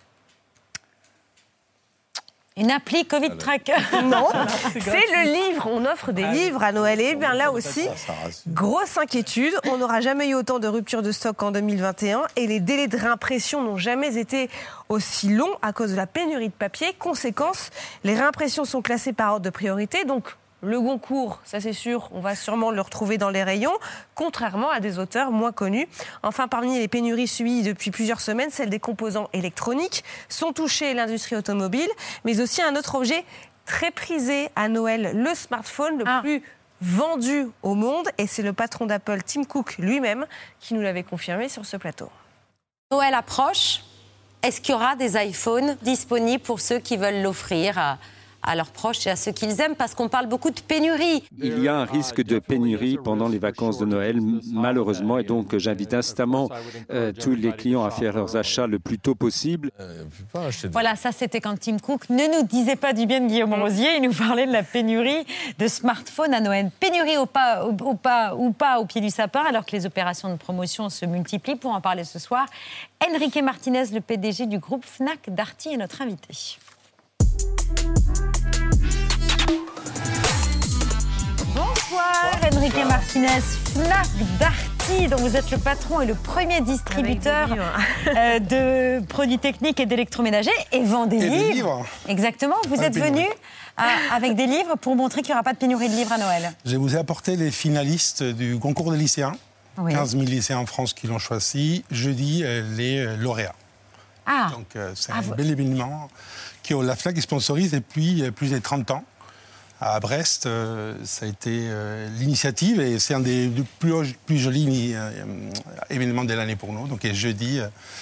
Une appli Covid Tracker. Non, c'est le livre. On offre des livres à Noël. Et bien là aussi, grosse inquiétude. On n'aura jamais eu autant de ruptures de stock qu'en 2021. Et les délais de réimpression n'ont jamais été aussi longs à cause de la pénurie de papier. Conséquence, les réimpressions sont classées par ordre de priorité. Donc, Le Goncourt, ça c'est sûr, on va sûrement le retrouver dans les rayons, contrairement à des auteurs moins connus. Enfin, parmi les pénuries subies depuis plusieurs semaines, celles des composants électroniques sont touchées l'industrie automobile, mais aussi un autre objet très prisé à Noël, le smartphone le plus vendu au monde. Et c'est le patron d'Apple, Tim Cook, lui-même, qui nous l'avait confirmé sur ce plateau. Noël approche. Est-ce qu'il y aura des iPhones disponibles pour ceux qui veulent l'offrir à leurs proches et à ceux qu'ils aiment, parce qu'on parle beaucoup de pénurie. Il y a un risque de pénurie pendant les vacances de Noël, malheureusement, et donc j'invite instamment tous les clients à faire leurs achats le plus tôt possible. Voilà, ça c'était quand Tim Cook ne nous disait pas du bien de Guillaume Rosier, il nous parlait de la pénurie de smartphones à Noël. Pénurie ou pas au pied du sapin, alors que les opérations de promotion se multiplient. Pour en parler ce soir, Enrique Martinez, le PDG du groupe Fnac Darty, est notre invité. Bonsoir Enrique Martinez, Fnac Darty, dont vous êtes le patron et le premier distributeur de produits techniques et d'électroménagers, et vend des livres. Exactement, vous êtes venu avec des livres pour montrer qu'il n'y aura pas de pénurie de livres à Noël. Je vous ai apporté les finalistes du concours des lycéens, 15 000 lycéens en France qui l'ont choisi, jeudi les lauréats. Donc c'est un bel événement que la Fnac sponsorise depuis plus de 30 ans. À Brest, ça a été l'initiative et c'est un des plus jolis événements de l'année pour nous. Donc jeudi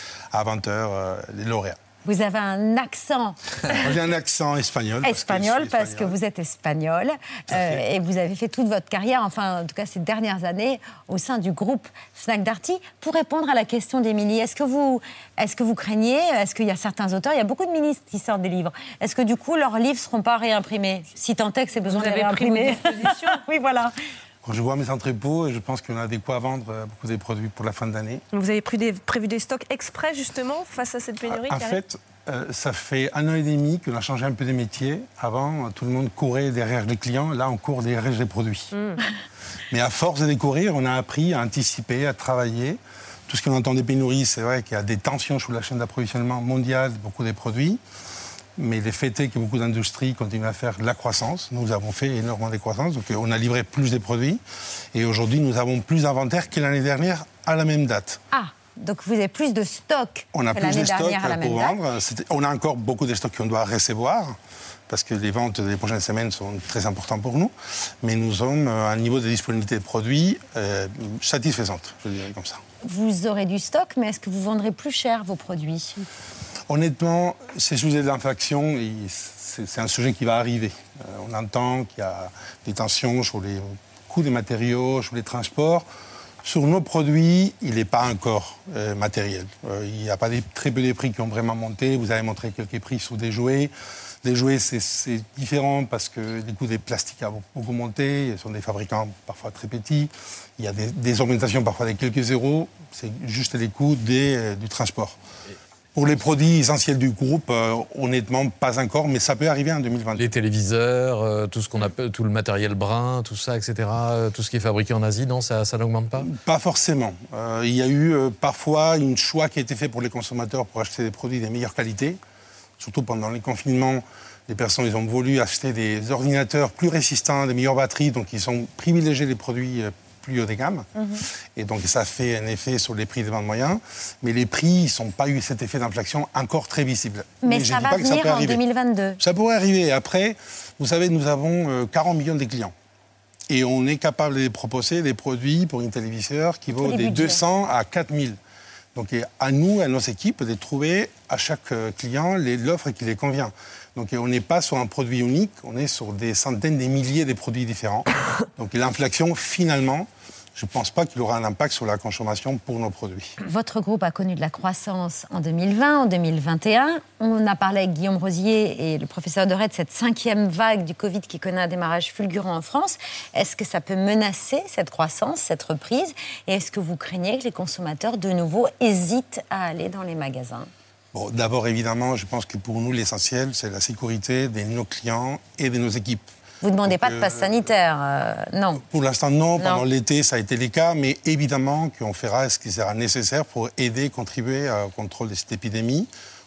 à 20h, les lauréats. Vous avez un accent. J'ai un accent espagnol. Parce que vous êtes espagnol et vous avez fait toute votre carrière, enfin en tout cas ces dernières années, au sein du groupe Fnac Darty. Pour répondre à la question d'Émilie, est-ce que vous craignez, est-ce qu'il y a certains auteurs, il y a beaucoup de ministres qui sortent des livres, est-ce que du coup leurs livres ne seront pas réimprimés, si tant est que c'est besoin de réimprimer? Oui, voilà. Quand je vois mes entrepôts, je pense qu'on a de quoi vendre beaucoup des produits pour la fin de l'année. Vous avez prévu des stocks exprès, justement, face à cette pénurie? En fait, ça fait 1 an et demi qu'on a changé un peu de métier. Avant, tout le monde courait derrière les clients. Là, on court derrière les produits. Mais à force de les courir, on a appris à anticiper, à travailler. Tout ce qu'on entend des pénuries, c'est vrai qu'il y a des tensions sur la chaîne d'approvisionnement mondiale de beaucoup des produits. Mais le fait est que beaucoup d'industries continuent à faire de la croissance. Nous avons fait énormément de croissance, donc on a livré plus de produits. Et aujourd'hui, nous avons plus d'inventaire que l'année dernière à la même date. Ah, donc vous avez plus de stocks que l'année dernière à la même date. On a encore beaucoup de stocks qu'on doit recevoir, parce que les ventes des prochaines semaines sont très importantes pour nous. Mais nous sommes à un niveau de disponibilité de produits satisfaisante, je dirais comme ça. Vous aurez du stock, mais est-ce que vous vendrez plus cher vos produits ? Honnêtement, ces sujets d'inflation, c'est un sujet qui va arriver. On entend qu'il y a des tensions sur les coûts des matériaux, sur les transports. Sur nos produits, il n'est pas encore matériel. Il n'y a pas très peu de prix qui ont vraiment monté. Vous avez montré quelques prix sur des jouets. Des jouets, c'est différent parce que les coûts des plastiques ont beaucoup monté. Ils sont des fabricants parfois très petits. Il y a des augmentations parfois de quelques euros. C'est juste les coûts du transport. Pour les produits essentiels du groupe, honnêtement, pas encore, mais ça peut arriver en 2020. Les téléviseurs, tout ce qu'on appelle, tout le matériel brun, tout ça, etc., tout ce qui est fabriqué en Asie, non, ça n'augmente pas ? Pas forcément. Il y a eu parfois un choix qui a été fait pour les consommateurs pour acheter des produits de meilleure qualité. Surtout pendant les confinements, les personnes ils ont voulu acheter des ordinateurs plus résistants, des meilleures batteries, donc ils ont privilégié les produits plus haut de gamme. Et donc ça fait un effet sur les prix des ventes moyens. Mais les prix, ils n'ont pas eu cet effet d'inflation encore très visible. Mais ça va venir en 2022. Ça pourrait arriver. Après, vous savez, nous avons 40 millions de clients. Et on est capable de les proposer des produits pour une téléviseur qui vaut des 200 à 4000. Donc à nous, à nos équipes, de trouver à chaque client l'offre qui les convient. Donc on n'est pas sur un produit unique, on est sur des centaines, des milliers de produits différents. Donc l'inflation, finalement, je ne pense pas qu'il aura un impact sur la consommation pour nos produits. Votre groupe a connu de la croissance en 2020, en 2021. On a parlé avec Guillaume Rosier et le professeur Deray de cette 5e vague du Covid qui connaît un démarrage fulgurant en France. Est-ce que ça peut menacer cette croissance, cette reprise ? Et est-ce que vous craignez que les consommateurs, de nouveau, hésitent à aller dans les magasins ? Bon, d'abord, évidemment, je pense que pour nous, l'essentiel, c'est la sécurité de nos clients et de nos équipes. Vous ne demandez pas de passe sanitaire, non? Pour l'instant, non. Pendant l'été, ça a été le cas. Mais évidemment qu'on fera ce qui sera nécessaire pour aider, contribuer au contrôle de cette épidémie.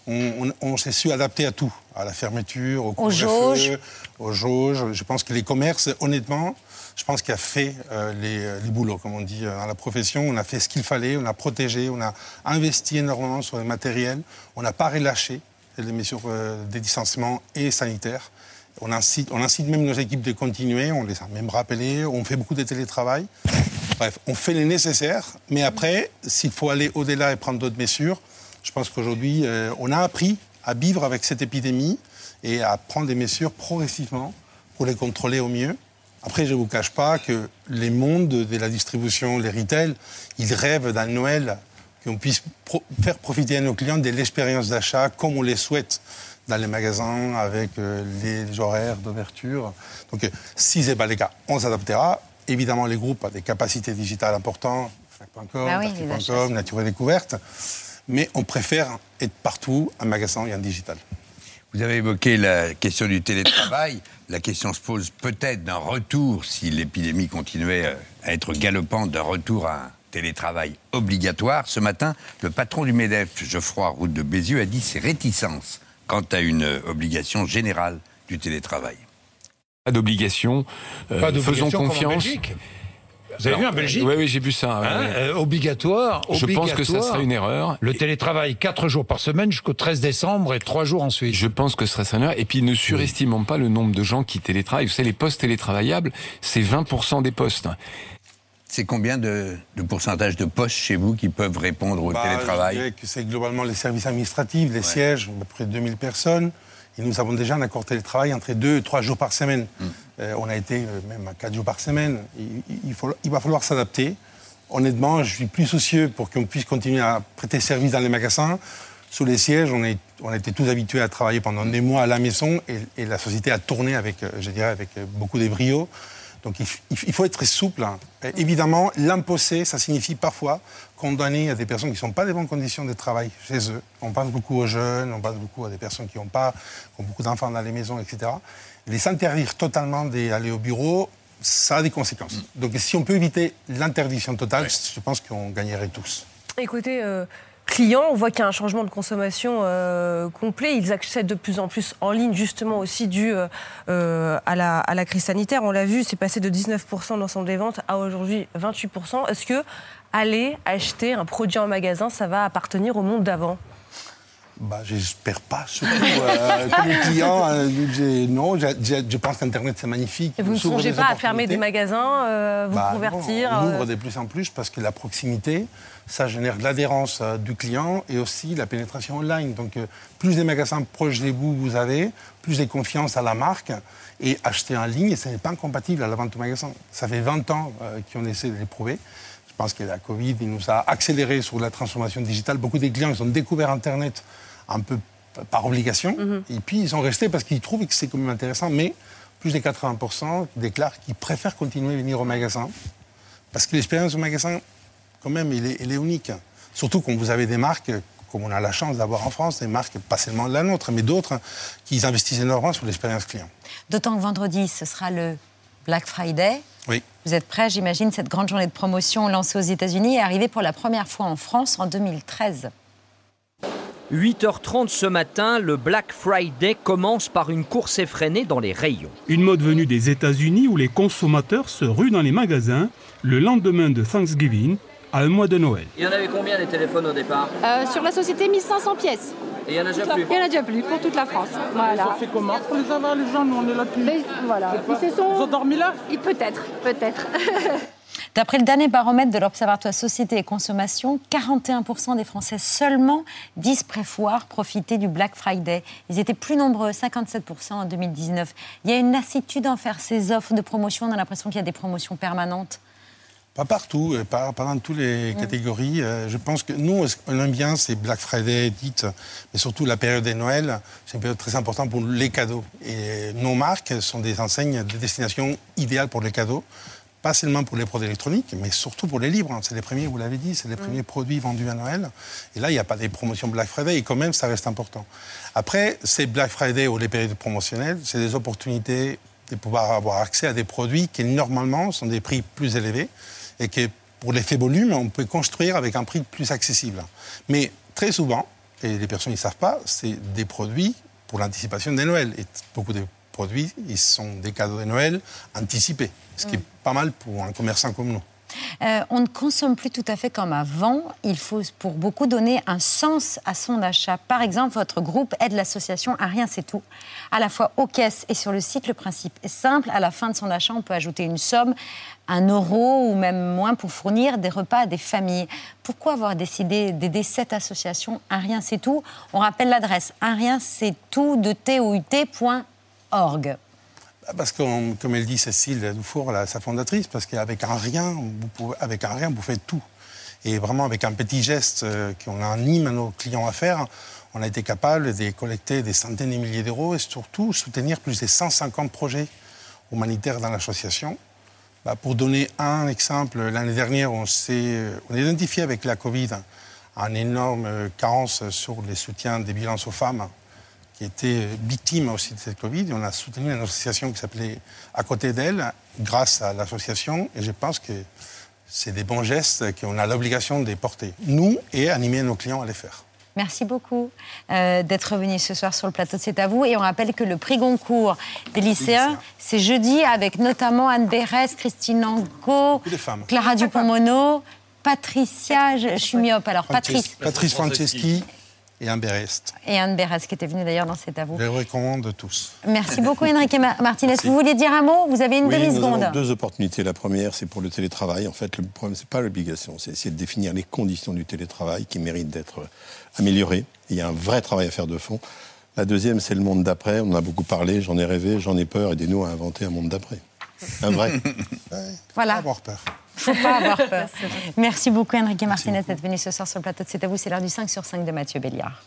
on s'est su adapter à tout, à la fermeture, au couvre-feu, aux jauges. Je pense que les commerces, honnêtement, je pense qu'il a fait les boulots, comme on dit dans la profession. On a fait ce qu'il fallait, on a protégé, on a investi énormément sur le matériel, on n'a pas relâché les mesures de distanciement et sanitaires. On incite même nos équipes de continuer, on les a même rappelés, on fait beaucoup de télétravail. Bref, on fait le nécessaire, mais après, s'il faut aller au-delà et prendre d'autres mesures, je pense qu'aujourd'hui, on a appris à vivre avec cette épidémie et à prendre des mesures progressivement pour les contrôler au mieux. Après, je ne vous cache pas que les mondes de la distribution, les retail, ils rêvent d'un Noël qu'on puisse faire profiter à nos clients de l'expérience d'achat comme on les souhaite dans les magasins, avec les horaires d'ouverture. Donc, si ce n'est pas le cas, on s'adaptera. Évidemment, les groupes ont des capacités digitales importantes, Fnac.com, Nature et Découverte, mais on préfère être partout, en magasin et en digital. Vous avez évoqué la question du télétravail. La question se pose peut-être d'un retour, si l'épidémie continuait à être galopante, d'un retour à un télétravail obligatoire. Ce matin, le patron du MEDEF, Geoffroy Roux de Bézieux, a dit ses réticences quant à une obligation générale du télétravail. Pas d'obligation. Faisons confiance. Vous avez vu en Belgique ? Oui, j'ai vu ça. Obligatoire. Je pense que ça serait une erreur. Le télétravail, 4 jours par semaine jusqu'au 13 décembre et 3 jours ensuite. Je pense que ce serait une erreur. Et puis, ne surestimons pas le nombre de gens qui télétravaillent. Vous savez, les postes télétravaillables, c'est 20% des postes. C'est combien de pourcentage de postes chez vous qui peuvent répondre au télétravail ? Je dirais que c'est globalement les services administratifs, les sièges, à peu près 2000 personnes. Et nous avons déjà un accord télétravail entre 2 et 3 jours par semaine. On a été même à 4 jours par semaine. Il va falloir s'adapter. Honnêtement, je suis plus soucieux pour qu'on puisse continuer à prêter service dans les magasins. Sous les sièges, on a été tous habitués à travailler pendant des mois à la maison et la société a tourné avec beaucoup de brio. Donc il faut être souple. Évidemment, l'imposer, ça signifie parfois condamner à des personnes qui ne sont pas des bonnes conditions de travail chez eux. On pense beaucoup aux jeunes, on pense beaucoup à des personnes qui ont beaucoup d'enfants dans les maisons, etc. Les interdire totalement d'aller au bureau, ça a des conséquences. Donc si on peut éviter l'interdiction totale, je pense qu'on gagnerait tous. Écoutez, clients, on voit qu'il y a un changement de consommation complet. Ils achètent de plus en plus en ligne, justement aussi dû à la crise sanitaire. On l'a vu, c'est passé de 19% de l'ensemble des ventes à aujourd'hui 28%. Est-ce que aller acheter un produit en magasin, ça va appartenir au monde d'avant ? J'espère pas, surtout comme client. Non, je pense qu'Internet, c'est magnifique. Et vous ne songez pas à fermer des magasins, vous convertir On ouvre de plus en plus parce que la proximité, ça génère de l'adhérence du client et aussi la pénétration online. Donc, plus des magasins proches de vous avez, plus de confiance à la marque. Et acheter en ligne, ce n'est pas incompatible à la vente au magasin. Ça fait 20 ans qu'on essaie de l'éprouver. Je pense que la Covid nous a accéléré sur la transformation digitale. Beaucoup des clients ils ont découvert Internet un peu par obligation. Et puis, ils sont restés parce qu'ils trouvent que c'est quand même intéressant. Mais plus de 80% déclarent qu'ils préfèrent continuer à venir au magasin. Parce que l'expérience au magasin, quand même, elle est unique. Surtout quand vous avez des marques, comme on a la chance d'avoir en France, des marques, pas seulement la nôtre, mais d'autres, qui investissent énormément sur l'expérience client. D'autant que vendredi, ce sera le Black Friday. Oui. Vous êtes prêts, j'imagine, cette grande journée de promotion lancée aux États-Unis est arrivée pour la première fois en France en 2013. 8h30 ce matin, le Black Friday commence par une course effrénée dans les rayons. Une mode venue des États-Unis où les consommateurs se ruent dans les magasins le lendemain de Thanksgiving, à un mois de Noël. Il y en avait combien des téléphones au départ ? Sur la société, 1500 pièces. Et il y en a déjà plus ? Il y en a déjà plus, pour toute la France. Voilà. Ça fait comment pour les avoir, les gens, nous on est là depuis... Voilà. Ils ont dormi là ? Peut-être. D'après le dernier baromètre de l'Observatoire Société et Consommation, 41% des Français seulement disent prévoir profiter du Black Friday. Ils étaient plus nombreux, 57% en 2019. Il y a une lassitude en faire ces offres de promotion. On a l'impression qu'il y a des promotions permanentes. Pas partout, pas dans toutes les catégories. Je pense que nous, on aime bien ces Black Friday dites, mais surtout la période de Noël, c'est une période très importante pour les cadeaux. Et nos marques sont des enseignes de destination idéales pour les cadeaux. Pas seulement pour les produits électroniques, mais surtout pour les livres. C'est les premiers, vous l'avez dit, c'est les premiers produits vendus à Noël. Et là, il n'y a pas des promotions Black Friday, et quand même, ça reste important. Après, ces Black Friday ou les périodes promotionnelles, c'est des opportunités de pouvoir avoir accès à des produits qui, normalement, sont des prix plus élevés, et que, pour l'effet volume, on peut construire avec un prix plus accessible. Mais très souvent, et les personnes ne savent pas, c'est des produits pour l'anticipation des Noël. Et beaucoup de produits, ils sont des cadeaux de Noël anticipés, ce qui est pas mal pour un commerçant comme nous. On ne consomme plus tout à fait comme avant. Il faut pour beaucoup donner un sens à son achat. Par exemple, votre groupe aide l'association Un Rien C'est Tout, à la fois aux caisses et sur le site. Le principe est simple. À la fin de son achat, on peut ajouter une somme, 1 euro ou même moins pour fournir des repas à des familles. Pourquoi avoir décidé d'aider cette association Un Rien C'est Tout? On rappelle l'adresse unriensettout.org. Parce que, comme elle dit Cécile Dufour, sa fondatrice, parce qu'avec un rien, vous faites tout. Et vraiment, avec un petit geste qu'on anime nos clients à faire, on a été capable de collecter des centaines de milliers d'euros et surtout soutenir plus de 150 projets humanitaires dans l'association. Pour donner un exemple, l'année dernière, on a identifié avec la Covid une énorme carence sur les soutiens des violences aux femmes, qui était victime aussi de cette Covid. Et on a soutenu une association qui s'appelait À côté d'elle, grâce à l'association. Et je pense que c'est des bons gestes qu'on a l'obligation de porter, nous, et animer nos clients à les faire. Merci beaucoup d'être venu ce soir sur le plateau de C'est à vous. Et on rappelle que le prix Goncourt des lycéens, c'est jeudi, avec notamment Anne Berès, Christine Angot, Clara Dupont-Mono, Patricia, je suis myope alors, Patrice Franceschi. Et Anne Berès. Et Anne Berès, qui était venue d'ailleurs dans C'est à vous. Je les recommande tous. Merci beaucoup, Enrique Martinez. Vous vouliez dire un mot? Vous avez une demi-seconde. Nous avons 2 opportunités. La première, c'est pour le télétravail. En fait, le problème, c'est pas l'obligation, c'est essayer de définir les conditions du télétravail qui méritent d'être améliorées. Il y a un vrai travail à faire de fond. La deuxième, c'est le monde d'après. On en a beaucoup parlé, j'en ai rêvé, j'en ai peur. Aidez-nous à inventer un monde d'après. Un vrai. Voilà. Faut pas avoir peur. Faut pas avoir peur. Merci beaucoup, Enrique Martinez, d'être venu ce soir sur le plateau de C'est à vous. C'est l'heure du 5 sur 5 de Mathieu Béliard.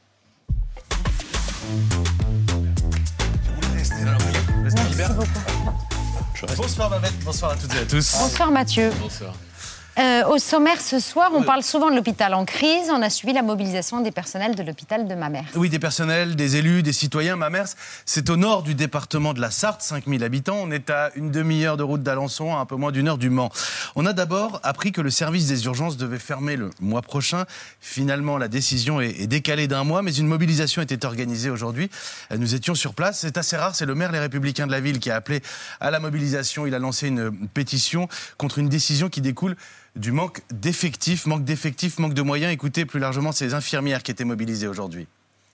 Merci beaucoup. Bonsoir Babette, bonsoir à toutes et à tous. Bonsoir Mathieu. Bonsoir. Au sommaire ce soir, on parle souvent de l'hôpital en crise. On a suivi la mobilisation des personnels de l'hôpital de Mamers. Oui, des personnels, des élus, des citoyens. Mamers, c'est au nord du département de la Sarthe, 5000 habitants. On est à une demi-heure de route d'Alençon, à un peu moins d'1 heure du Mans. On a d'abord appris que le service des urgences devait fermer le mois prochain. Finalement, la décision est décalée d'1 mois, mais une mobilisation était organisée aujourd'hui. Nous étions sur place. C'est assez rare, c'est le maire Les Républicains de la ville qui a appelé à la mobilisation. Il a lancé une pétition contre une décision qui découle du manque d'effectifs, manque de moyens. Écoutez plus largement ces infirmières qui étaient mobilisées aujourd'hui.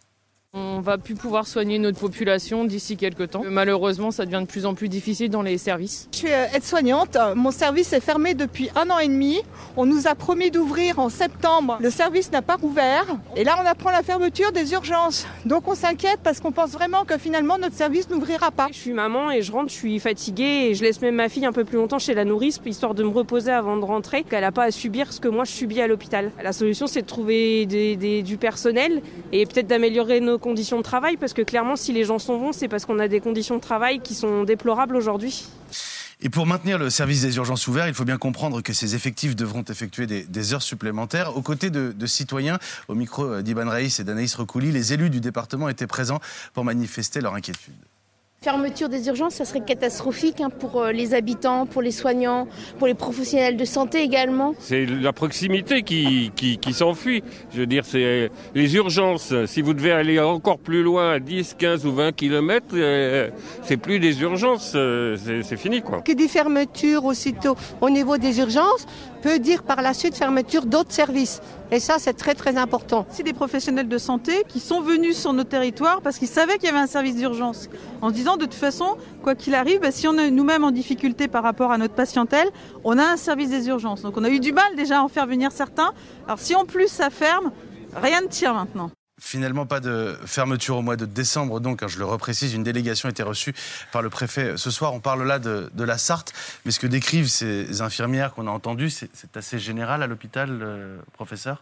On va plus pouvoir soigner notre population d'ici quelques temps. Malheureusement, ça devient de plus en plus difficile dans les services. Je suis aide-soignante. Mon service est fermé depuis 1 an et demi. On nous a promis d'ouvrir en septembre. Le service n'a pas rouvert. Et là, on apprend la fermeture des urgences. Donc on s'inquiète parce qu'on pense vraiment que finalement, notre service n'ouvrira pas. Je suis maman et je rentre, je suis fatiguée et je laisse même ma fille un peu plus longtemps chez la nourrice, histoire de me reposer avant de rentrer, qu'elle n'a pas à subir ce que moi je subis à l'hôpital. La solution, c'est de trouver du personnel et peut-être d'améliorer nos conditions de travail, parce que clairement, si les gens s'en vont, c'est parce qu'on a des conditions de travail qui sont déplorables aujourd'hui. Et pour maintenir le service des urgences ouvert, il faut bien comprendre que ces effectifs devront effectuer des heures supplémentaires. Aux côtés de citoyens, au micro d'Iban Raïs et d'Anaïs Recouli, les élus du département étaient présents pour manifester leur inquiétude. Fermeture des urgences, ça serait catastrophique pour les habitants, pour les soignants, pour les professionnels de santé également. C'est la proximité qui s'enfuit. Je veux dire, c'est les urgences. Si vous devez aller encore plus loin, à 10, 15 ou 20 kilomètres, c'est plus des urgences, c'est fini, quoi. Qui dit fermeture aussitôt au niveau des urgences peut dire par la suite fermeture d'autres services. Et ça, c'est très très important. C'est des professionnels de santé qui sont venus sur nos territoires parce qu'ils savaient qu'il y avait un service d'urgence. En se disant, de toute façon, quoi qu'il arrive, si on est nous-mêmes en difficulté par rapport à notre patientèle, on a un service des urgences. Donc on a eu du mal déjà à en faire venir certains. Alors si en plus ça ferme, rien ne tient maintenant. Finalement, pas de fermeture au mois de décembre, donc, je le reprécise, une délégation a été reçue par le préfet ce soir. On parle là de la Sarthe, mais ce que décrivent ces infirmières qu'on a entendues, c'est assez général à l'hôpital, professeur ?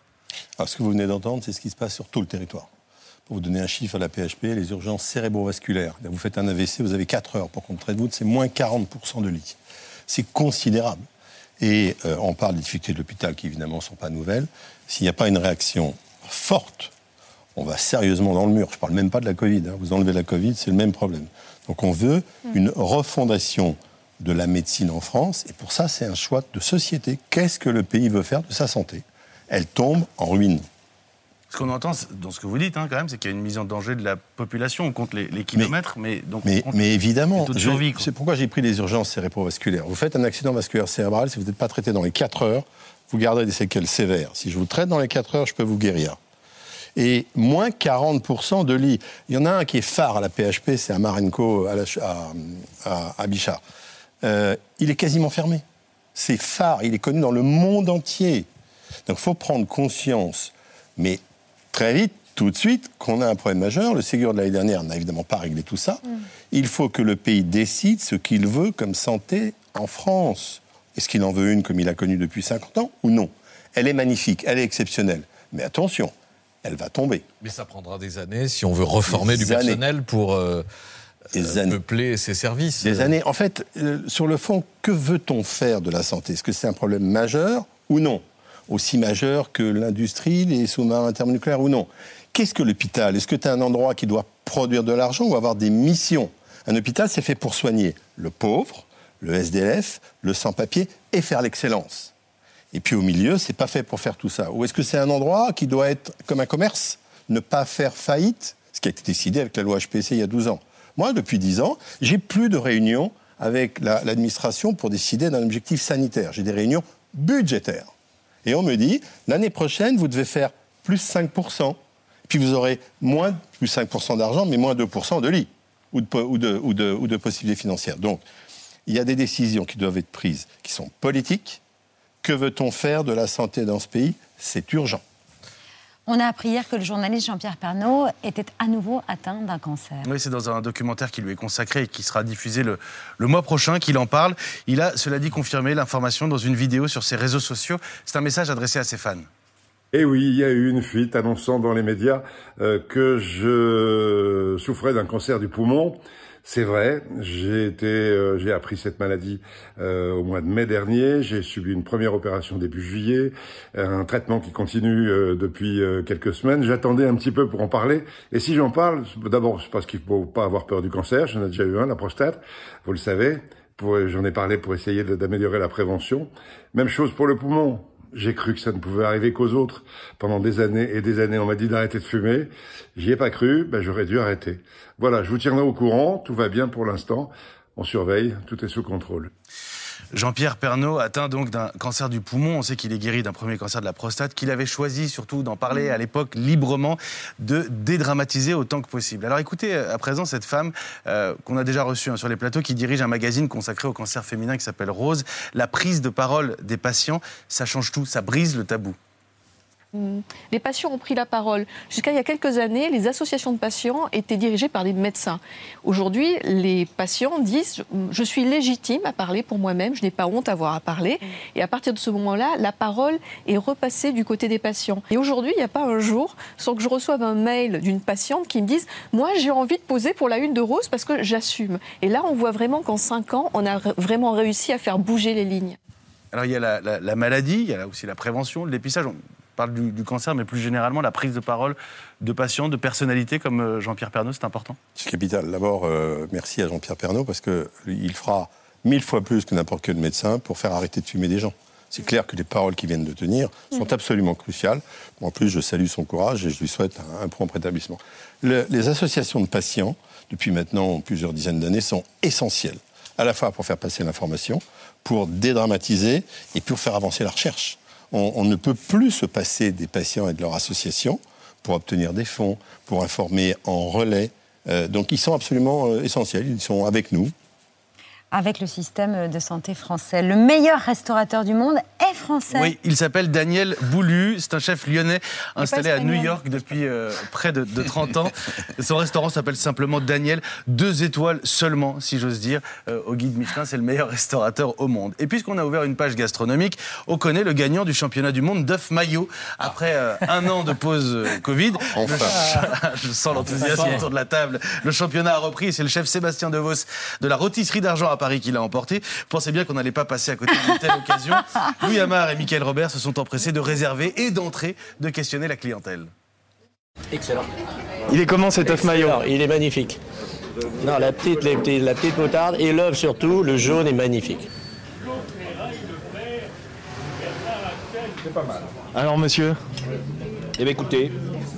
Alors, ce que vous venez d'entendre, c'est ce qui se passe sur tout le territoire. Pour vous donner un chiffre à la PHP, les urgences cérébrovasculaires, vous faites un AVC, vous avez 4 heures pour qu'on traite vous, c'est moins 40% de lits. C'est considérable. Et on parle des difficultés de l'hôpital qui, évidemment, ne sont pas nouvelles. S'il n'y a pas une réaction forte, on va sérieusement dans le mur. Je ne parle même pas de la Covid. Vous enlevez la Covid, c'est le même problème. Donc on veut une refondation de la médecine en France. Et pour ça, c'est un choix de société. Qu'est-ce que le pays veut faire de sa santé ? Elle tombe en ruine. Ce qu'on entend dans ce que vous dites, quand même, c'est qu'il y a une mise en danger de la population. On compte les kilomètres, mais évidemment, survie, c'est pourquoi j'ai pris les urgences cérébrovasculaires. Vous faites un accident vasculaire cérébral, si vous n'êtes pas traité dans les 4 heures, vous garderez des séquelles sévères. Si je vous traite dans les 4 heures, je peux vous guérir. Et moins 40% de lits. Il y en a un qui est phare à la PHP, c'est à Marenco, à Bichat. Il est quasiment fermé. C'est phare, il est connu dans le monde entier. Donc il faut prendre conscience, mais très vite, tout de suite, qu'on a un problème majeur. Le Ségur de l'année dernière n'a évidemment pas réglé tout ça. Il faut que le pays décide ce qu'il veut comme santé en France. Est-ce qu'il en veut une comme il a connu depuis 50 ans ou non? Elle est magnifique, elle est exceptionnelle. Mais attention, elle va tomber. Mais ça prendra des années si on veut reformer du personnel pour peupler ces services. Des années. En fait, sur le fond, que veut-on faire de la santé? Est-ce que c'est un problème majeur ou non? Aussi majeur que l'industrie, les sous-marins thermonucléaires ou non? Qu'est-ce que l'hôpital? Est-ce que tu as un endroit qui doit produire de l'argent ou avoir des missions? Un hôpital, c'est fait pour soigner le pauvre, le SDF, le sans-papier et faire l'excellence. Et puis au milieu, c'est pas fait pour faire tout ça. Ou est-ce que c'est un endroit qui doit être comme un commerce, ne pas faire faillite, ce qui a été décidé avec la loi HPC il y a 12 ans. Moi, depuis 10 ans, j'ai plus de réunions avec l'administration pour décider d'un objectif sanitaire. J'ai des réunions budgétaires. Et on me dit, l'année prochaine, vous devez faire plus 5%. Puis vous aurez moins plus 5% d'argent, mais moins 2% de lits ou de possibilités financières. Donc, il y a des décisions qui doivent être prises, qui sont politiques. Que veut-on faire de la santé dans ce pays? C'est urgent. On a appris hier que le journaliste Jean-Pierre Pernaut était à nouveau atteint d'un cancer. Oui, c'est dans un documentaire qui lui est consacré et qui sera diffusé le mois prochain qu'il en parle. Il a, cela dit, confirmé l'information dans une vidéo sur ses réseaux sociaux. C'est un message adressé à ses fans. Et oui, il y a eu une fuite annonçant dans les médias que je souffrais d'un cancer du poumon. C'est vrai, j'ai appris cette maladie au mois de mai dernier. J'ai subi une première opération début juillet, un traitement qui continue depuis quelques semaines. J'attendais un petit peu pour en parler. Et si j'en parle, d'abord c'est parce qu'il faut pas avoir peur du cancer. J'en ai déjà eu un, la prostate, vous le savez. J'en ai parlé pour essayer d'améliorer la prévention. Même chose pour le poumon. J'ai cru que ça ne pouvait arriver qu'aux autres. Pendant des années et des années, on m'a dit d'arrêter de fumer. J'y ai pas cru, j'aurais dû arrêter. Voilà, je vous tiendrai au courant, tout va bien pour l'instant. On surveille, tout est sous contrôle. Jean-Pierre Pernaut atteint donc d'un cancer du poumon. On sait qu'il est guéri d'un premier cancer de la prostate, qu'il avait choisi surtout d'en parler à l'époque librement, de dédramatiser autant que possible. Alors écoutez à présent cette femme qu'on a déjà reçue sur les plateaux, qui dirige un magazine consacré au cancer féminin qui s'appelle Rose. La prise de parole des patients, ça change tout, ça brise le tabou. Les patients ont pris la parole. Jusqu'à il y a quelques années, les associations de patients étaient dirigées par des médecins. Aujourd'hui, les patients disent « je suis légitime à parler pour moi-même, je n'ai pas honte à avoir à parler ». Et à partir de ce moment-là, la parole est repassée du côté des patients. Et aujourd'hui, il n'y a pas un jour sans que je reçoive un mail d'une patiente qui me dise « moi, j'ai envie de poser pour la une de Rose parce que j'assume ». Et là, on voit vraiment qu'en 5 ans, on a vraiment réussi à faire bouger les lignes. Alors il y a la maladie, il y a aussi la prévention, le dépistage. On parle du cancer, mais plus généralement, la prise de parole de patients, de personnalités comme Jean-Pierre Pernaut, c'est important. C'est capital. D'abord, merci à Jean-Pierre Pernaut, parce qu'il fera 1000 fois plus que n'importe quel médecin pour faire arrêter de fumer des gens. C'est clair que les paroles qu'il vient de tenir sont absolument cruciales. En plus, je salue son courage et je lui souhaite un prompt rétablissement. Les associations de patients, depuis maintenant plusieurs dizaines d'années, sont essentielles, à la fois pour faire passer l'information, pour dédramatiser et pour faire avancer la recherche. On ne peut plus se passer des patients et de leur association pour obtenir des fonds, pour informer en relais. Donc ils sont absolument essentiels, ils sont avec nous. Avec le système de santé français. Le meilleur restaurateur du monde est français. Oui, il s'appelle Daniel Boulu. C'est un chef lyonnais installé à New York depuis près de 30 ans. Son restaurant s'appelle simplement Daniel. 2 étoiles seulement, si j'ose dire. Au guide Michelin, c'est le meilleur restaurateur au monde. Et puisqu'on a ouvert une page gastronomique, on connaît le gagnant du championnat du monde d'œuf maillot. Après 1 an de pause Covid. Enfin. Je sens l'enthousiasme autour de la table. Le championnat a repris et c'est le chef Sébastien Devos de la Rôtisserie d'Argent à Paris qui l'a emporté. Pensez bien qu'on n'allait pas passer à côté d'une telle occasion. Louis Amar et Mickaël Robert se sont empressés de réserver et d'entrer, de questionner la clientèle. Excellent. Il est comment cet œuf maillot? Il est magnifique. Non, la petite moutarde et l'œuf surtout, le jaune est magnifique. C'est pas mal. Alors monsieur? Eh bien écoutez,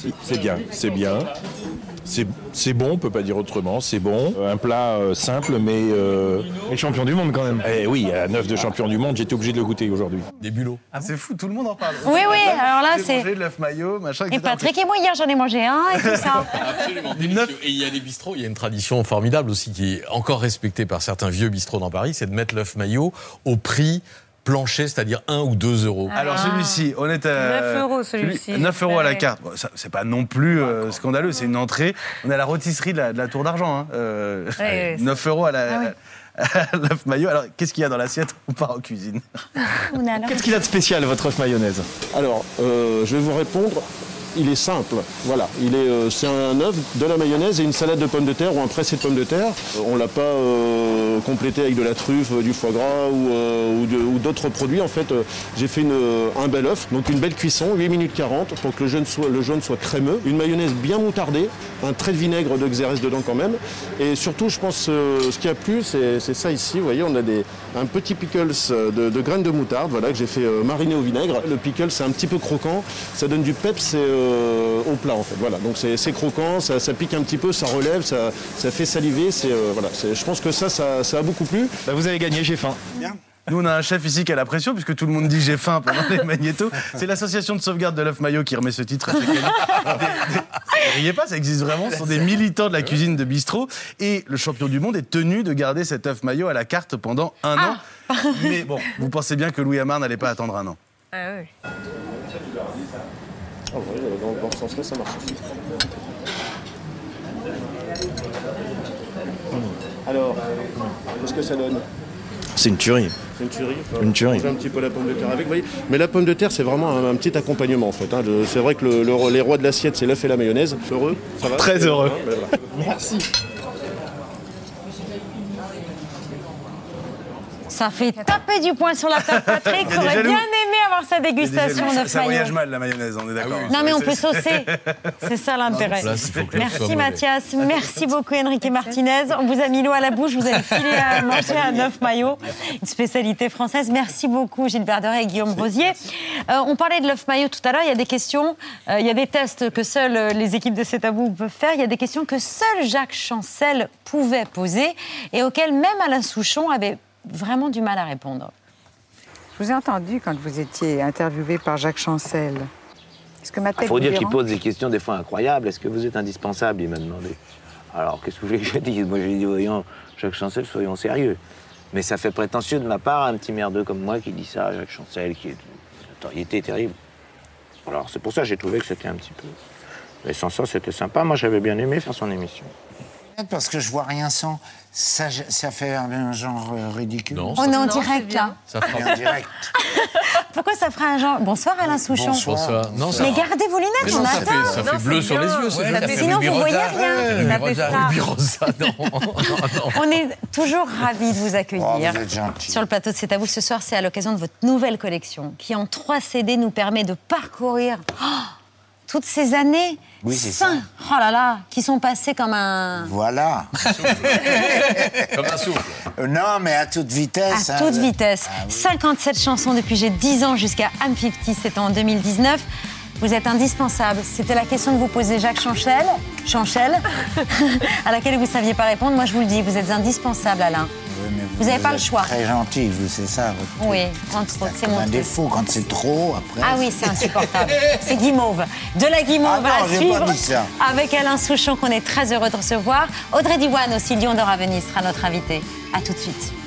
Merci. C'est bien, c'est bien. C'est bon, on peut pas dire autrement, c'est bon. Un plat simple, mais... Et champion du monde quand même. Eh oui, à 9 de champion du monde, j'étais obligé de le goûter aujourd'hui. Des bulots. Ah, c'est fou, tout le monde en parle. Oui, alors là, c'est... J'ai mangé de l'œuf maillot, machin, etc. Et Patrick et moi, hier, j'en ai mangé un et tout ça. Absolument. Et il y a des bistrots, il y a une tradition formidable aussi qui est encore respectée par certains vieux bistrots dans Paris, c'est de mettre l'œuf maillot au prix plancher, c'est-à-dire 1 ou 2 euros. Alors celui-ci, on est à... 9 euros celui-ci. 9 euros à la carte. Bon, ça, c'est pas non plus scandaleux, c'est une entrée. On est à la rôtisserie de la Tour d'Argent. 9 euros à l'œuf maillot. Alors, qu'est-ce qu'il y a dans l'assiette? On part en cuisine. Qu'est-ce qu'il a de spécial, votre œuf mayonnaise? Alors, je vais vous répondre. Il est simple, voilà. C'est un œuf, de la mayonnaise et une salade de pommes de terre ou un pressé de pommes de terre. On l'a pas complété avec de la truffe, du foie gras ou d'autres produits. En fait, j'ai fait un bel œuf, donc une belle cuisson, 8 minutes 40 pour que le jaune soit crémeux. Une mayonnaise bien moutardée, un trait de vinaigre de Xérès dedans quand même. Et surtout, je pense, ce qui a plu, c'est ça ici. Vous voyez, on a un petit pickles de graines de moutarde, voilà, que j'ai fait mariner au vinaigre. Le pickle, c'est un petit peu croquant, ça donne du peps au plat en fait. Voilà, donc c'est croquant, ça pique un petit peu, ça relève, ça fait saliver. Je pense que ça a beaucoup plu. Bah vous avez gagné, j'ai faim. Bien. Nous, on a un chef ici qui a la pression, puisque tout le monde dit j'ai faim pendant les magnétos. C'est l'association de sauvegarde de l'œuf maillot qui remet ce titre à chaque année. Ne riez pas, ça existe vraiment. Ce sont des militants de la cuisine de bistrot. Et le champion du monde est tenu de garder cet œuf maillot à la carte pendant un an. Mais bon, vous pensez bien que Louis Amar n'allait pas attendre un an. Ah oui. Oh, oui, dans ce sens-là, ça marche aussi. Alors, qu'est-ce que ça donne? C'est une tuerie. C'est une tuerie. Une tuerie. On mange un petit peu la pomme de terre avec, vous voyez. Mais la pomme de terre, c'est vraiment un petit accompagnement en fait. C'est vrai que les rois de l'assiette, c'est l'œuf et la mayonnaise. Heureux? Ça va? Très heureux. Voilà. Merci. Ça fait taper du poing sur la table, Patrick. J'aurais bien aimé avoir sa dégustation d'œuf Ça maillot. voyage mal la mayonnaise, on est d'accord. Non mais on peut saucer, c'est ça l'intérêt. Merci Mathias, merci beaucoup Enrique Martinez. On vous a mis l'eau à la bouche, vous avez filé à manger un œuf maillot, une spécialité française. Merci beaucoup Gilbert Deray et Guillaume Rosier. On parlait de l'œuf maillot tout à l'heure, il y a des questions, il y a des tests que seules les équipes de C'est à vous peuvent faire, il y a des questions que seul Jacques Chancel pouvait poser et auxquelles même Alain Souchon avait vraiment du mal à répondre. Je vous ai entendu quand vous étiez interviewé par Jacques Chancel. Est-ce que ma tête Il faut vous dire qu'il dérange pose des questions des fois incroyables. Est-ce que vous êtes indispensable, il m'a demandé. Alors, qu'est-ce que vous voulez que je dise? Moi, je lui ai dit, voyons, Jacques Chancel, soyons sérieux. Mais ça fait prétentieux de ma part, un petit merdeux comme moi qui dit ça à Jacques Chancel, qui est une notoriété terrible. Alors, c'est pour ça que j'ai trouvé que c'était un petit peu... Mais sans ça, c'était sympa. Moi, j'avais bien aimé faire son émission. Parce que je vois rien sans. Ça fait un genre ridicule. Non, on est en direct là. Ça fera en direct. Pourquoi ça ferait un genre... Bonsoir Alain Souchon. Bonsoir. Non, mais gardez vos lunettes, on attend. Ça fait bleu sur les yeux. Sinon vous voyez rien. Ça fait ça. On est toujours ravis de vous accueillir sur le plateau de C'est à vous. Ce soir, c'est à l'occasion de votre nouvelle collection qui en 3 CD nous permet de parcourir toutes ces années. Oui, c'est ça. Oh là là, qui sont passées comme un... Voilà. Comme un souffle. Non, mais à toute vitesse. À toute vitesse. Ah, oui. 57 chansons depuis j'ai 10 ans jusqu'à I'm 50, c'était en 2019. Vous êtes indispensable. C'était la question que vous posez Jacques Chancel, à laquelle vous ne saviez pas répondre. Moi, je vous le dis, vous êtes indispensable, Alain. Oui, vous n'avez pas le choix. Très gentil, vous, c'est ça. Oui, entre autres, c'est mon un défaut quand c'est trop, après. Ah oui, c'est insupportable. C'est guimauve. De la guimauve à suivre pas dit ça. Avec Alain Souchon, qu'on est très heureux de recevoir. Audrey Diwan aussi, Lion d'Or à Venise, sera notre invitée. À tout de suite.